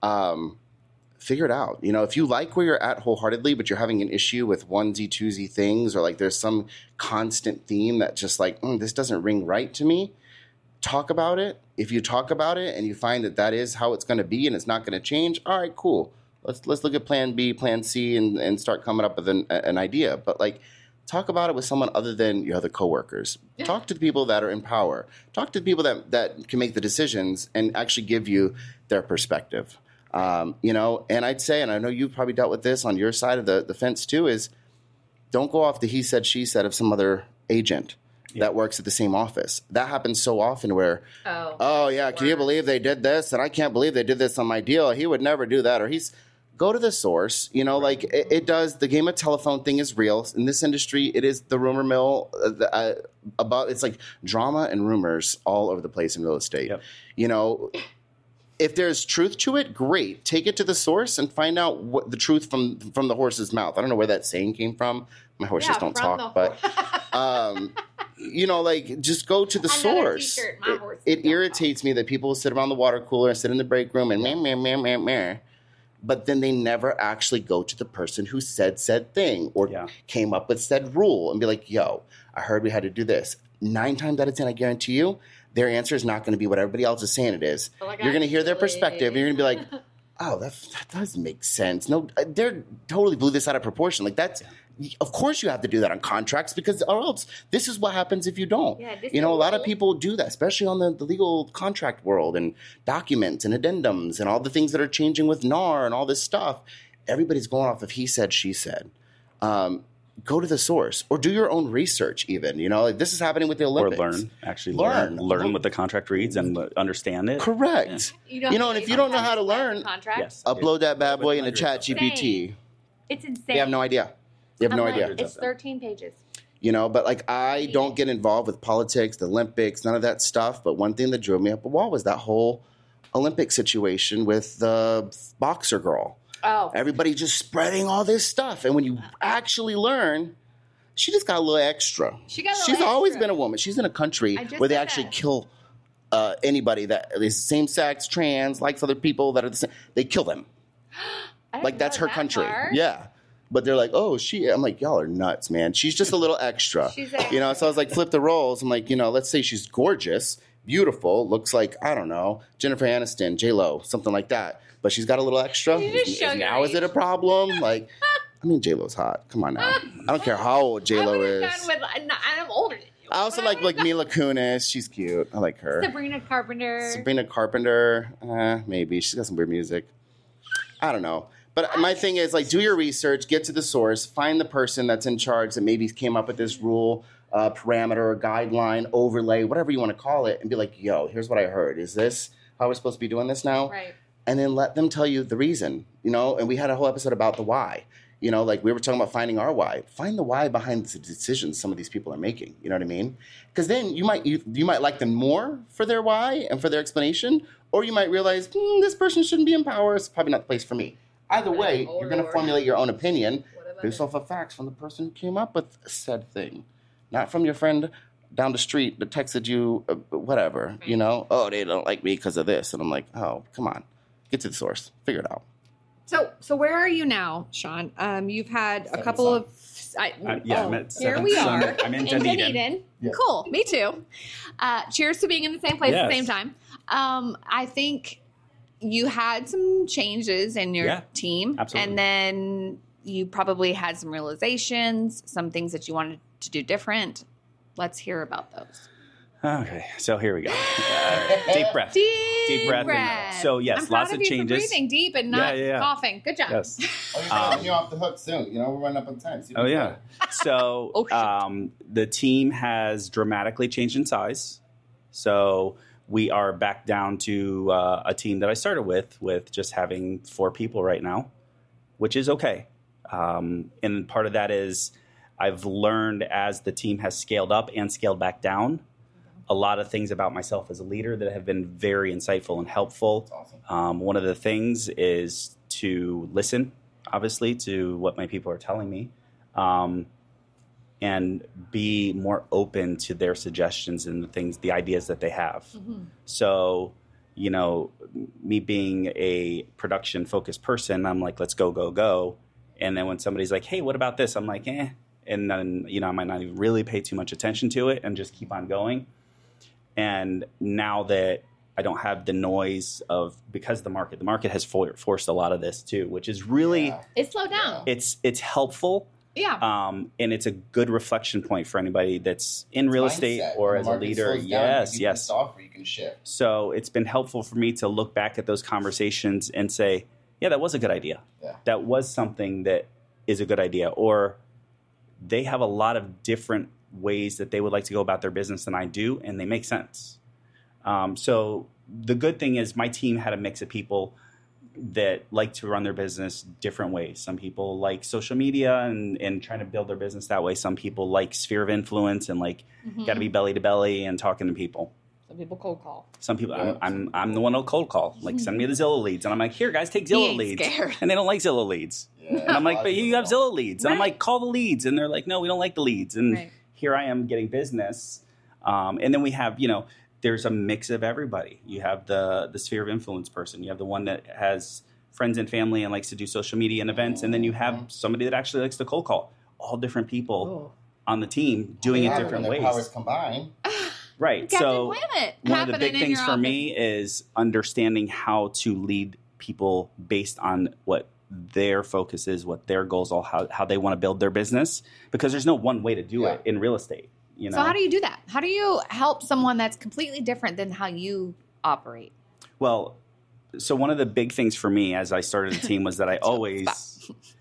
Figure it out. If you like where you're at wholeheartedly, but you're having an issue with onesie, twosie things, or like there's some constant theme that just like, this doesn't ring right to me, talk about it. If you talk about it and you find that is how it's going to be and it's not going to change, all right, cool. Let's look at plan B, plan C, and start coming up with an idea. But like, talk about it with someone other than your other coworkers. Talk to the people that are in power. Talk to the people that can make the decisions and actually give you their perspective. And I'd say, and I know you've probably dealt with this on your side of the fence too, is don't go off the he said, she said of some other agent that works at the same office. That happens so often where, oh yeah, can you believe they did this? And I can't believe they did this on my deal. He would never do that. Or go to the source, like it does. The game of telephone thing is real. In this industry, it is the rumor mill it's like drama and rumors all over the place in real estate. Yep. If there's truth to it, great. Take it to the source and find out what the truth from the horse's mouth. I don't know where that saying came from. My horses don't talk, but just go to the source. It irritates me that people sit around the water cooler and sit in the break room and meh, but then they never actually go to the person who said thing or came up with said rule and be like, yo, I heard we had to do this. 9 times out of 10, I guarantee you, their answer is not going to be what everybody else is saying it is. You're going to hear their perspective, and you're going to be like, oh, that does make sense. No, they're totally blew this out of proportion. Like, that's, of course you have to do that on contracts, because or else this is what happens if you don't. A lot of people do that, especially on the legal contract world and documents and addendums and all the things that are changing with NAR and all this stuff. Everybody's going off of he said, she said. go to the source or do your own research even. Like this is happening with the Olympics. Or learn what the contract reads and understand it. Correct. Yeah. And if you don't know how to learn, upload that bad boy into ChatGPT. It's insane. They have no idea. It's 13 pages. But like I don't get involved with politics, the Olympics, none of that stuff. But one thing that drove me up a wall was that whole Olympic situation with the boxer girl. Oh. Everybody just spreading all this stuff. And when you actually learn, she just got a little extra. She's always been a woman. She's in a country where they actually kill anybody that is same sex, trans, likes other people that are the same. They kill them. Like that's her country. Yeah. But they're like, oh, I'm like, y'all are nuts, man. She's just a little extra. So I was like, flip the roles. I'm like, let's say she's gorgeous, beautiful, looks like, I don't know, Jennifer Aniston, J-Lo, something like that. But she's got a little extra. Now is it a problem? Like, J-Lo's hot. Come on now. I don't care how old J-Lo is. I'm older than you. I also like Mila Kunis. She's cute. I like her. Sabrina Carpenter. Maybe. She's got some weird music. I don't know. But my thing is, like, do your research, get to the source, find the person that's in charge that maybe came up with this rule, parameter, guideline, overlay, whatever you want to call it, and be like, yo, here's what I heard. Is this how we're supposed to be doing this now? Right. And then let them tell you the reason, and we had a whole episode about the why. Like we were talking about finding our why. Find the why behind the decisions some of these people are making. You know what I mean? Because then you might like them more for their why and for their explanation, or you might realize this person shouldn't be in power. It's probably not the place for me. Either way, you're going to formulate your own opinion based off of facts from the person who came up with said thing, not from your friend down the street that texted you whatever. Oh, they don't like me because of this, and I'm like, oh, come on. Get to the source. Figure it out. So where are you now, Sean? You've had a couple of... here we are. I'm in Dunedin. Yeah. Cool. Me too. Cheers to being in the same place at the same time. I think you had some changes in your team. Absolutely. And then you probably had some realizations, some things that you wanted to do different. Let's hear about those. Okay, so here we go. Deep breath. Deep breath. So yes, I'm proud lots of changes. For breathing deep and not coughing. Good job. Yes. You're getting you off the hook soon. We're running up on time. So the team has dramatically changed in size. So we are back down to a team that I started with just having 4 people right now, which is okay. And part of that is I've learned as the team has scaled up and scaled back down, a lot of things about myself as a leader that have been very insightful and helpful. That's awesome. One of the things is to listen, obviously, to what my people are telling me, and be more open to their suggestions and the ideas that they have. Mm-hmm. So, me being a production-focused person, I'm like, let's go, go, go. And then when somebody's like, hey, what about this? I'm like, eh. And then, I might not even really pay too much attention to it and just keep on going. And now that I don't have the noise because the market has forced a lot of this too, which is really it's slowed down. It's helpful. Yeah. And it's a good reflection point for anybody that's in real estate or as a leader. Yes. Off, you can shift. So it's been helpful for me to look back at those conversations and say, yeah, that was a good idea. Yeah. That was something that is a good idea. Or they have a lot of different ways that they would like to go about their business than I do, and they make sense. So the good thing is my team had a mix of people that like to run their business different ways. Some people like social media and trying to build their business that way. Some people like sphere of influence and got to be belly to belly and talking to people. Some people cold call. Some people, I'm the one who'll cold call. Like, send me the Zillow leads. And I'm like, here, guys, take Zillow leads. Scared. And they don't like Zillow leads. Yeah, and I'm like, but you have Zillow leads. And I'm like, call the leads. And they're like, no, we don't like the leads. And here I am getting business. And then we have, there's a mix of everybody. You have the sphere of influence person. You have the one that has friends and family and likes to do social media and events. And then you have somebody that actually likes to cold call. All different people on the team doing it different ways. Powers combined. Right. So one of the big things for office. Me is understanding how to lead people based on what their focus is, what their goals are, how they want to build their business, because there's no one way to do it in real estate. So how do you do that? How do you help someone that's completely different than how you operate? Well, so one of the big things for me as I started the team was that I always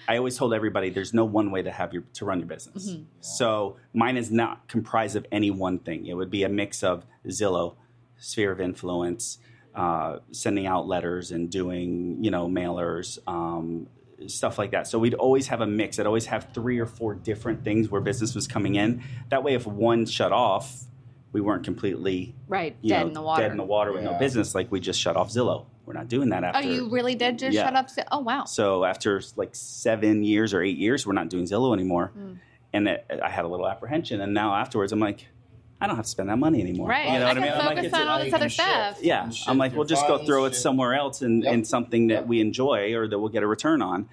I always told everybody there's no one way to run your business. Mm-hmm. So mine is not comprised of any one thing. It would be a mix of Zillow, Sphere of Influence, sending out letters and doing, mailers, stuff like that. So we'd always have a mix. I'd always have 3 or 4 different things where business was coming in. That way, if one shut off, we weren't completely dead in the water with no business. Like we just shut off Zillow. We're not doing that after. Oh, you really did just shut up? Oh, wow. So after like 7 years or 8 years, we're not doing Zillow anymore. And I had a little apprehension. And now afterwards, I'm like, I don't have to spend that money anymore. Right. You know what I mean? Focus on all this other stuff. Yeah. I'm like, we'll just go throw it somewhere else in something that we enjoy or that we'll get a return on.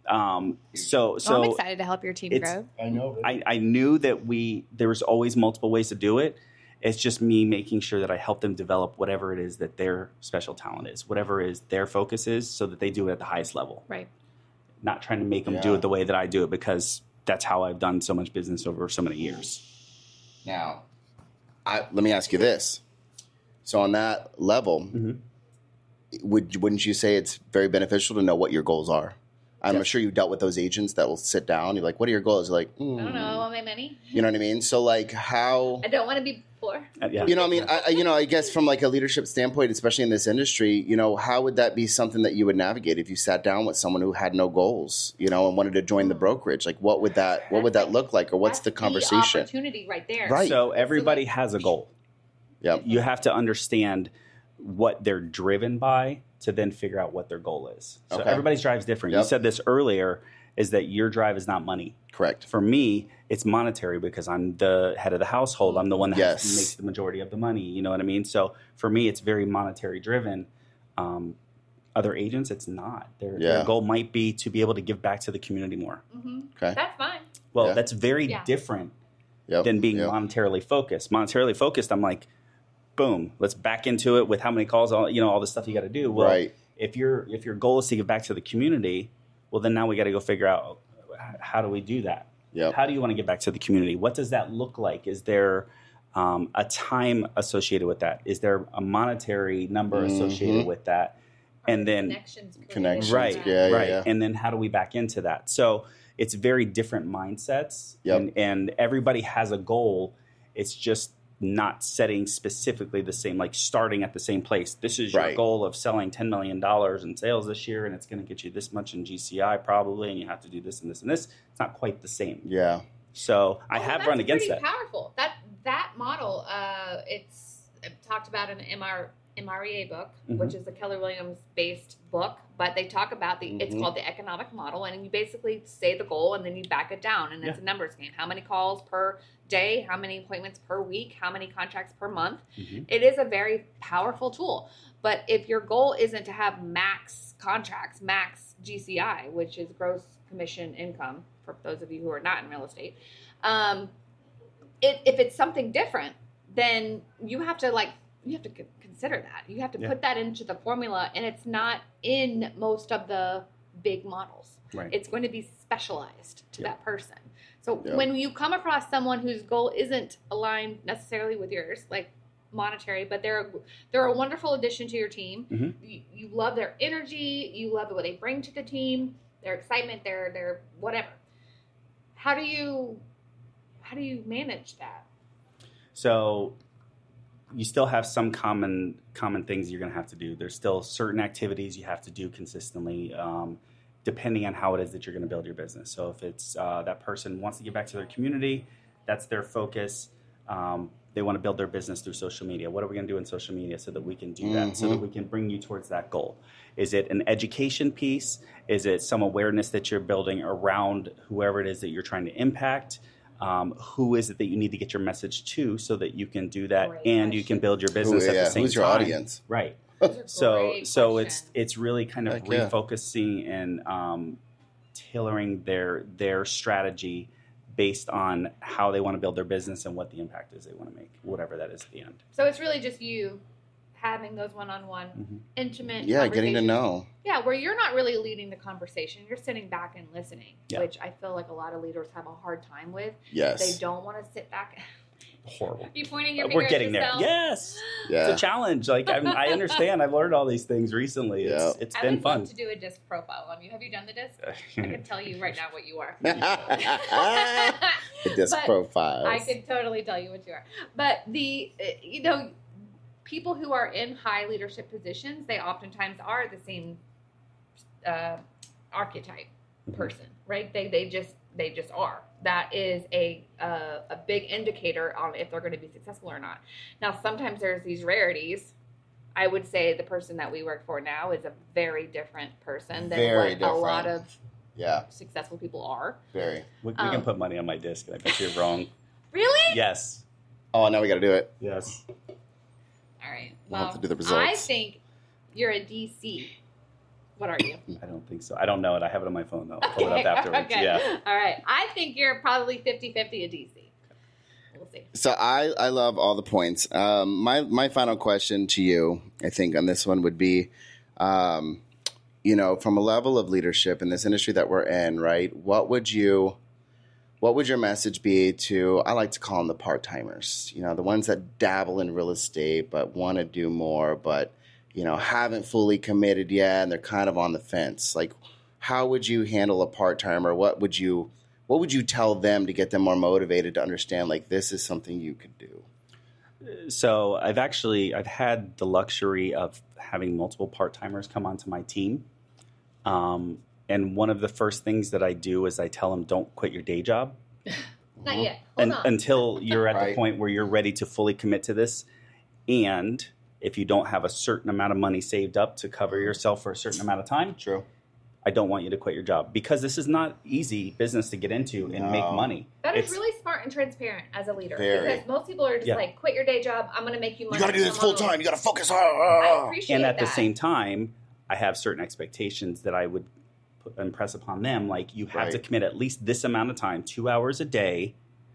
So I'm excited to help your team grow. I know. I knew that there was always multiple ways to do it. It's just me making sure that I help them develop whatever it is that their special talent is, whatever is their focus is, so that they do it at the highest level. Right. Not trying to make them do it the way that I do it, because that's how I've done so much business over so many years. Now, let me ask you this. So on that level, wouldn't you say it's very beneficial to know what your goals are? I'm sure you dealt with those agents that will sit down. You're like, what are your goals? You're like, I don't know. I want my money. You know what I mean? So like how... I don't want to be poor. I guess from like a leadership standpoint, especially in this industry, how would that be something that you would navigate if you sat down with someone who had no goals, and wanted to join the brokerage? Like what would that look like? Or what's the conversation? The opportunity right there. Right. So everybody has a goal. Yep. You have to understand what they're driven by to then figure out what their goal is. So everybody's drive is different. Yep. You said this earlier, is that your drive is not money. Correct. For me, it's monetary because I'm the head of the household. I'm the one that makes the majority of the money. You know what I mean? So for me, it's very monetary driven. Other agents, it's not. Their goal might be to be able to give back to the community more. Mm-hmm. Okay. That's fine. Well, that's very different than being monetarily focused. Monetarily focused, I'm like, boom, let's back into it with how many calls, all the stuff you got to do. Well, if your goal is to give back to the community, well, then now we got to go figure out how do we do that? Yep. How do you want to give back to the community? What does that look like? Is there a time associated with that? Is there a monetary number associated with that? And then connections, right. And then how do we back into that? So it's very different mindsets, and everybody has a goal. It's just not setting specifically the same, like starting at the same place. This is your goal of selling $10 million in sales this year, and it's going to get you this much in GCI probably, and you have to do this and this and this. It's not quite the same. Yeah. So I have run against that. That's pretty powerful. That model, it's talked about in the MREA book, which is the Keller Williams based book, but they talk about it's called the economic model, and you basically say the goal and then you back it down, and it's a numbers game. How many calls per day, how many appointments per week, how many contracts per month. It is a very powerful tool. But if your goal isn't to have max contracts, max GCI, which is gross commission income for those of you who are not in real estate, if it's something different, then you have to consider that. You have to put that into the formula, and it's not in most of the big models. Right. It's going to be specialized to that person. So when you come across someone whose goal isn't aligned necessarily with yours, like monetary, but they're a wonderful addition to your team. You love their energy, you love what they bring to the team, their excitement, their whatever. How do you manage that? So you still have some common things you're going to have to do. There's still certain activities you have to do consistently, depending on how it is that you're going to build your business. So if it's that person wants to give back to their community, that's their focus. They want to build their business through social media. What are we going to do in social media so that we can do that, so that we can bring you towards that goal? Is it an education piece? Is it some awareness that you're building around whoever it is that you're trying to impact? Who is it that you need to get your message to so that you can do that and you can build your business at the same time? Who's your audience? Right. So it's really kind of refocusing and tailoring their strategy based on how they want to build their business and what the impact is they want to make, whatever that is at the end. So it's really just you having those one-on-one intimate getting to know. Yeah, where you're not really leading the conversation. You're sitting back and listening, which I feel like a lot of leaders have a hard time with. Yes. They don't want to sit back. horrible. Are you pointing your finger We're getting there. Yes. Yeah. It's a challenge. Like I understand. I've learned all these things recently. Yeah. It's been fun. I would love to do a disc profile on you. Have you done the disc? I can tell you right now what you are. The disc profiles. I can totally tell you what you are. But people who are in high leadership positions, they oftentimes are the same archetype person, right? They just are. That is a big indicator on if they're going to be successful or not. Now, sometimes there's these rarities. I would say the person that we work for now is a very different person than a lot of successful people are. Very. We can put money on my disc, and I bet you're wrong. Really? Yes. Oh, now we got to do it. Yes. All right. We'll have to do the results. I think you're a DC. What are you? I don't think so. I don't know it. I have it on my phone, though. I'll pull it up afterwards. Okay. Yeah. All right. I think you're probably 50-50 a DC. We'll see. So I love all the points. My final question to you, I think, on this one would be, from a level of leadership in this industry that we're in, right? What would your message be to, I like to call them the part-timers, the ones that dabble in real estate but want to do more, but haven't fully committed yet, and they're kind of on the fence. Like, how would you handle a part-timer? What would you tell them to get them more motivated to understand, like, this is something you could do? So I've had the luxury of having multiple part-timers come onto my team. And one of the first things that I do is I tell them, don't quit your day job. Not yet. Until you're at the point where you're ready to fully commit to this. And if you don't have a certain amount of money saved up to cover yourself for a certain amount of time, true, I don't want you to quit your job, because this is not easy business to get into and make money. That is really smart and transparent as a leader. Very. Because most people are just like, quit your day job. I'm going to make you money. You got to do this full time. You got to focus. I appreciate that. And at the same time, I have certain expectations that I would impress upon them. Like, you have to commit at least this amount of time, 2 hours a day,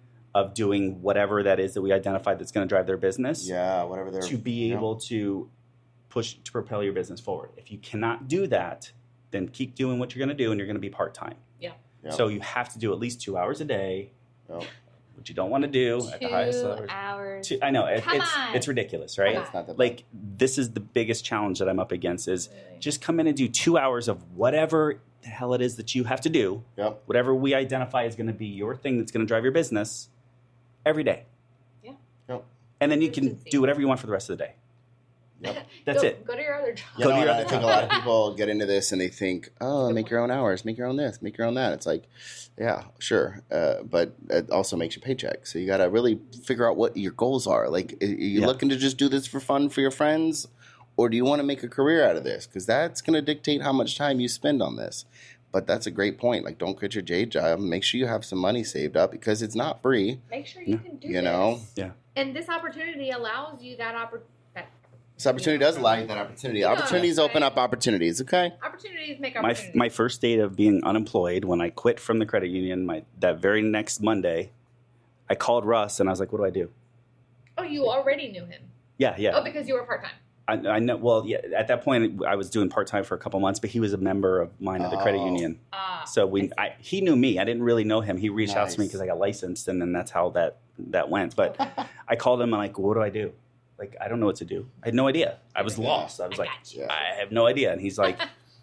of doing whatever that is that we identified that's going to drive their business. Yeah, whatever they're... To be able to push, to propel your business forward. If you cannot do that, then keep doing what you're going to do, and you're going to be part-time. Yeah. Yep. So you have to do at least 2 hours a day, which you don't want to do at the highest level. 2 hours. I know. It's ridiculous, right? It's not that bad. Like, this is the biggest challenge that I'm up against is just come in and do 2 hours of whatever the hell it is that you have to do. Yep. Whatever we identify is going to be your thing that's going to drive your business every day. Yeah. Yep. And then you can do whatever you want for the rest of the day. Yep. That's it. Go to your other job. I think a lot of people get into this and they think, make your own hours, make your own this, make your own that. It's like, yeah, sure. But it also makes your paycheck. So you got to really figure out what your goals are. Like, are you looking to just do this for fun for your friends? Or do you want to make a career out of this? Because that's going to dictate how much time you spend on this. But that's a great point. Like, don't quit your day job. Make sure you have some money saved up, because it's not free. Make sure you can do this. You know? Yeah. And this opportunity allows you that opportunity. This opportunity does allow you that opportunity. Opportunities open up opportunities, okay? Opportunities make opportunities. My first day of being unemployed, when I quit from the credit union, that very next Monday, I called Russ and I was like, what do I do? Oh, you already knew him? Yeah. Oh, because you were part-time. I know. Well, yeah. At that point, I was doing part-time for a couple months, but he was a member of mine at the credit union. So he knew me. I didn't really know him. He reached out to me because I got licensed, and then that's how that went. But I called him and like, what do I do? Like, I don't know what to do. I had no idea. I was lost. I was like, I have no idea. And he's like,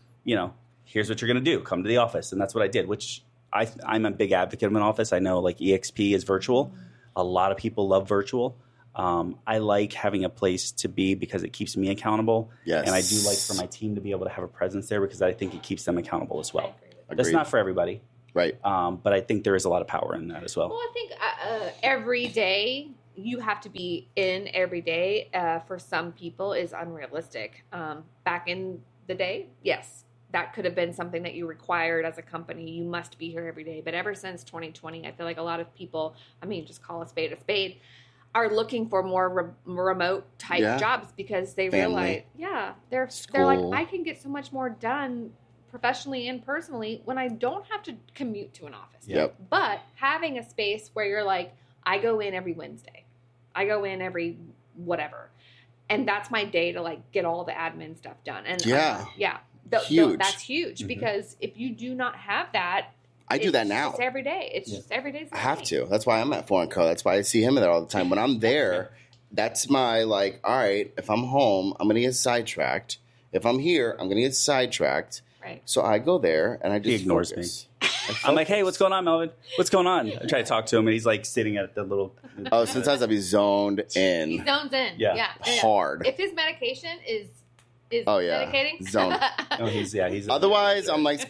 here's what you're going to do. Come to the office. And that's what I did, which I'm a big advocate of an office. I know, like, EXP is virtual. A lot of people love virtual. I like having a place to be because it keeps me accountable. Yes. And I do like for my team to be able to have a presence there because I think it keeps them accountable as well. Agreed. That's not for everybody. Right. But I think there is a lot of power in that as well. Well, I think every day, you have to be in every day for some people is unrealistic. Back in the day, yes, that could have been something that you required as a company. You must be here every day. But ever since 2020, I feel like a lot of people, just call a spade, are looking for more remote type jobs because they realize, they're like, I can get so much more done professionally and personally when I don't have to commute to an office. Yep. But having a space where you're like, I go in every Wednesday. I go in every whatever. And that's my day to like get all the admin stuff done. And huge. That's huge because if you do not have that, I do that now. It's every day. It's just every day. I have to. That's why I'm at Foreign Co. That's why I see him there all the time. When I'm there, that's my like, all right, if I'm home, I'm going to get sidetracked. If I'm here, I'm going to get sidetracked. Right. So I go there and I just He ignores focus. me. I'm like, hey, what's going on, Melvin? What's going on? I try to talk to him, and he's like sitting at the little. Oh, sometimes I'll be zoned in. He zones in. Yeah. Hard. If his medication is medicating, zone. Oh, he's. Otherwise, I'm like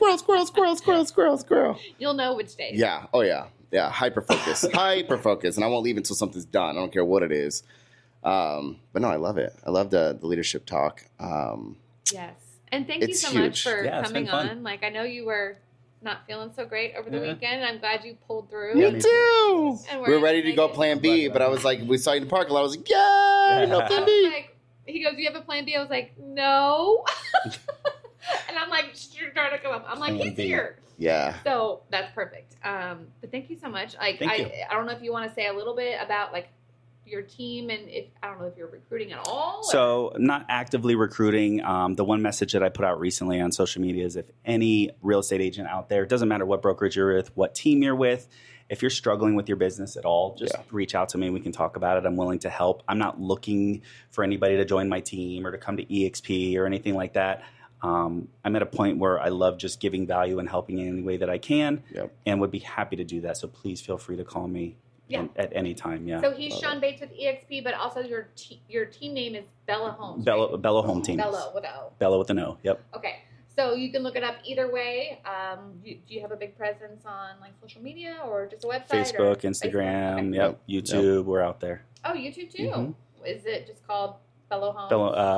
squirrel. You'll know which day. Yeah. Oh yeah. Yeah. Hyper focus. And I won't leave until something's done. I don't care what it is. But no, I love it. I love the leadership talk. Yes. And thank you so much for coming on. Like, I know you were not feeling so great over the weekend. I'm glad you pulled through. Me too. We were ready to go plan B, but I was like, we saw you in the parking lot. I was like, yeah, no plan B. Like, he goes, do you have a plan B? I was like, no. And I'm like, trying to come up. I'm like, he's here. Yeah. So that's perfect. But thank you so much. Like, I don't know if you want to say a little bit about like your team and if I don't know if you're recruiting at all. So not actively recruiting. The one message that I put out recently on social media is if any real estate agent out there, it doesn't matter what brokerage you're with, what team you're with, if you're struggling with your business at all, just reach out to me. We can talk about it. I'm willing to help. I'm not looking for anybody to join my team or to come to EXP or anything like that. I'm at a point where I love just giving value and helping in any way that I can and would be happy to do that. So please feel free to call me at any time. Yeah. So he's Sean Bates with EXP, but also your team name is Bella Homes. Bella Home Team. Bella with O. Bella with an O. Yep. Okay. So you can look it up either way. Do you have a big presence on like social media or just a website? Facebook, Instagram, YouTube. We're out there. Oh, YouTube too. Mm-hmm. Is it just called Bella Home?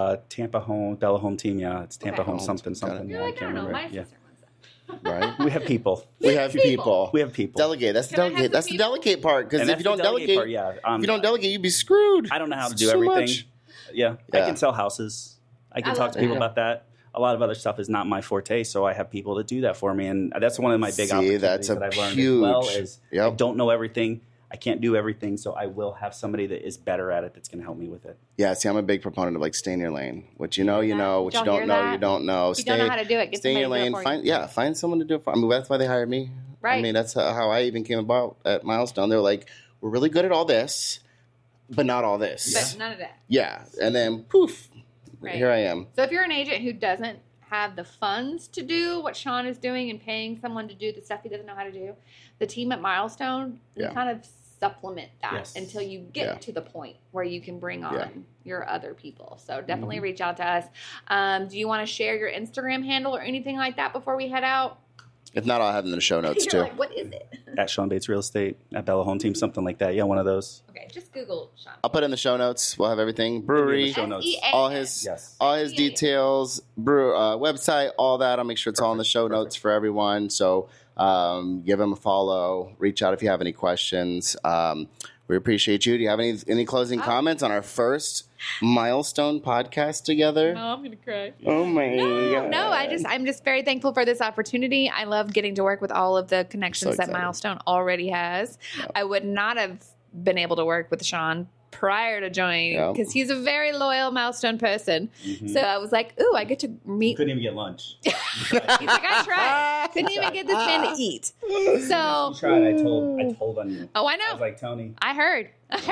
Bella Home Team. Yeah, it's Tampa Home something. You're like, I don't know. My sister wants that. Right. We have people. We have people. Delegate. Delegate. That's the delegate. That's the delegate part. Because if you don't delegate, if you don't delegate, you'd be screwed. I don't know how to do everything. Yeah, I can sell houses. I can talk to people about that. A lot of other stuff is not my forte, so I have people to do that for me, and that's one of my big opportunities that I've learned as well. Is I don't know everything. I can't do everything, so I will have somebody that is better at it that's going to help me with it. Yeah, see, I'm a big proponent of like stay in your lane. What you know, you know. What you don't know, you don't know. If you don't know how to do it, stay in your lane. Find someone to do it for. I mean, that's why they hired me. Right. I mean, that's how I even came about at Milestone. They were like, we're really good at all this, but not all this. But none of that. Yeah, and then poof, here I am. So if you're an agent who doesn't have the funds to do what Sean is doing and paying someone to do the stuff he doesn't know how to do, the team at Milestone, we kind of supplement that until you get to the point where you can bring on your other people. So definitely reach out to us. Do you want to share your Instagram handle or anything like that before we head out? If not, I'll have them in the show notes too. Like, what is it? At Sean Bates Real Estate, at Bella Home Team, something like that. Yeah, one of those. Okay, just Google Sean. I'll put it in the show notes. We'll have everything. Brewery, show notes. all his details, website, all that. I'll make sure it's all in the show notes for everyone. So give him a follow. Reach out if you have any questions. We appreciate you. Do you have any closing comments on our first Milestone podcast together? No, I'm gonna cry. Oh my God. No, I'm just very thankful for this opportunity. I love getting to work with all of the connections that Milestone already has. Yep. I would not have been able to work with Sean prior to joining because he's a very loyal Milestone person. Mm-hmm. So I was like, ooh, I get to meet. Couldn't even get lunch. He's like, I tried. Couldn't even get this man to eat. So you tried. I told on you. Oh, I know. I was like, Tony. I heard.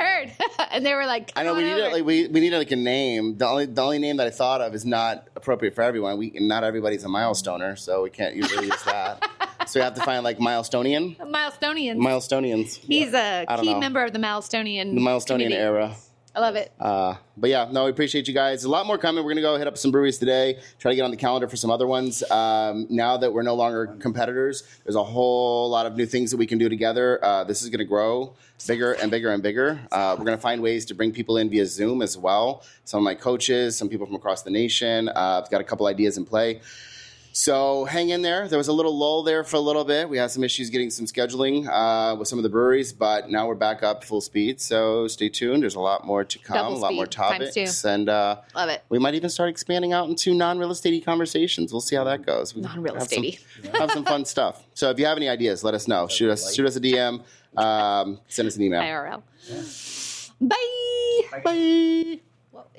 And they were like, I know we need a name. The only name that I thought of is not appropriate for everyone. Not everybody's a Milestoner, so we can't usually use that. So we have to find like Milestonian. Milestonians. He's a key member of the Milestonian. The Milestonian era. I love it. But yeah, no, we appreciate you guys. A lot more coming. We're going to go hit up some breweries today, try to get on the calendar for some other ones. Now that we're no longer competitors, there's a whole lot of new things that we can do together. This is going to grow bigger and bigger and bigger. We're going to find ways to bring people in via Zoom as well. Some of my coaches, some people from across the nation. I've got a couple ideas in play. So hang in there. There was a little lull there for a little bit. We had some issues getting some scheduling with some of the breweries, but now we're back up full speed. So stay tuned. There's a lot more to come, a lot more topics. And love it. We might even start expanding out into non-real estate conversations. We'll see how that goes. Non-real estate. Have some fun stuff. So if you have any ideas, let us know. Shoot us a DM. Send us an email. IRL. Yeah. Bye. Bye.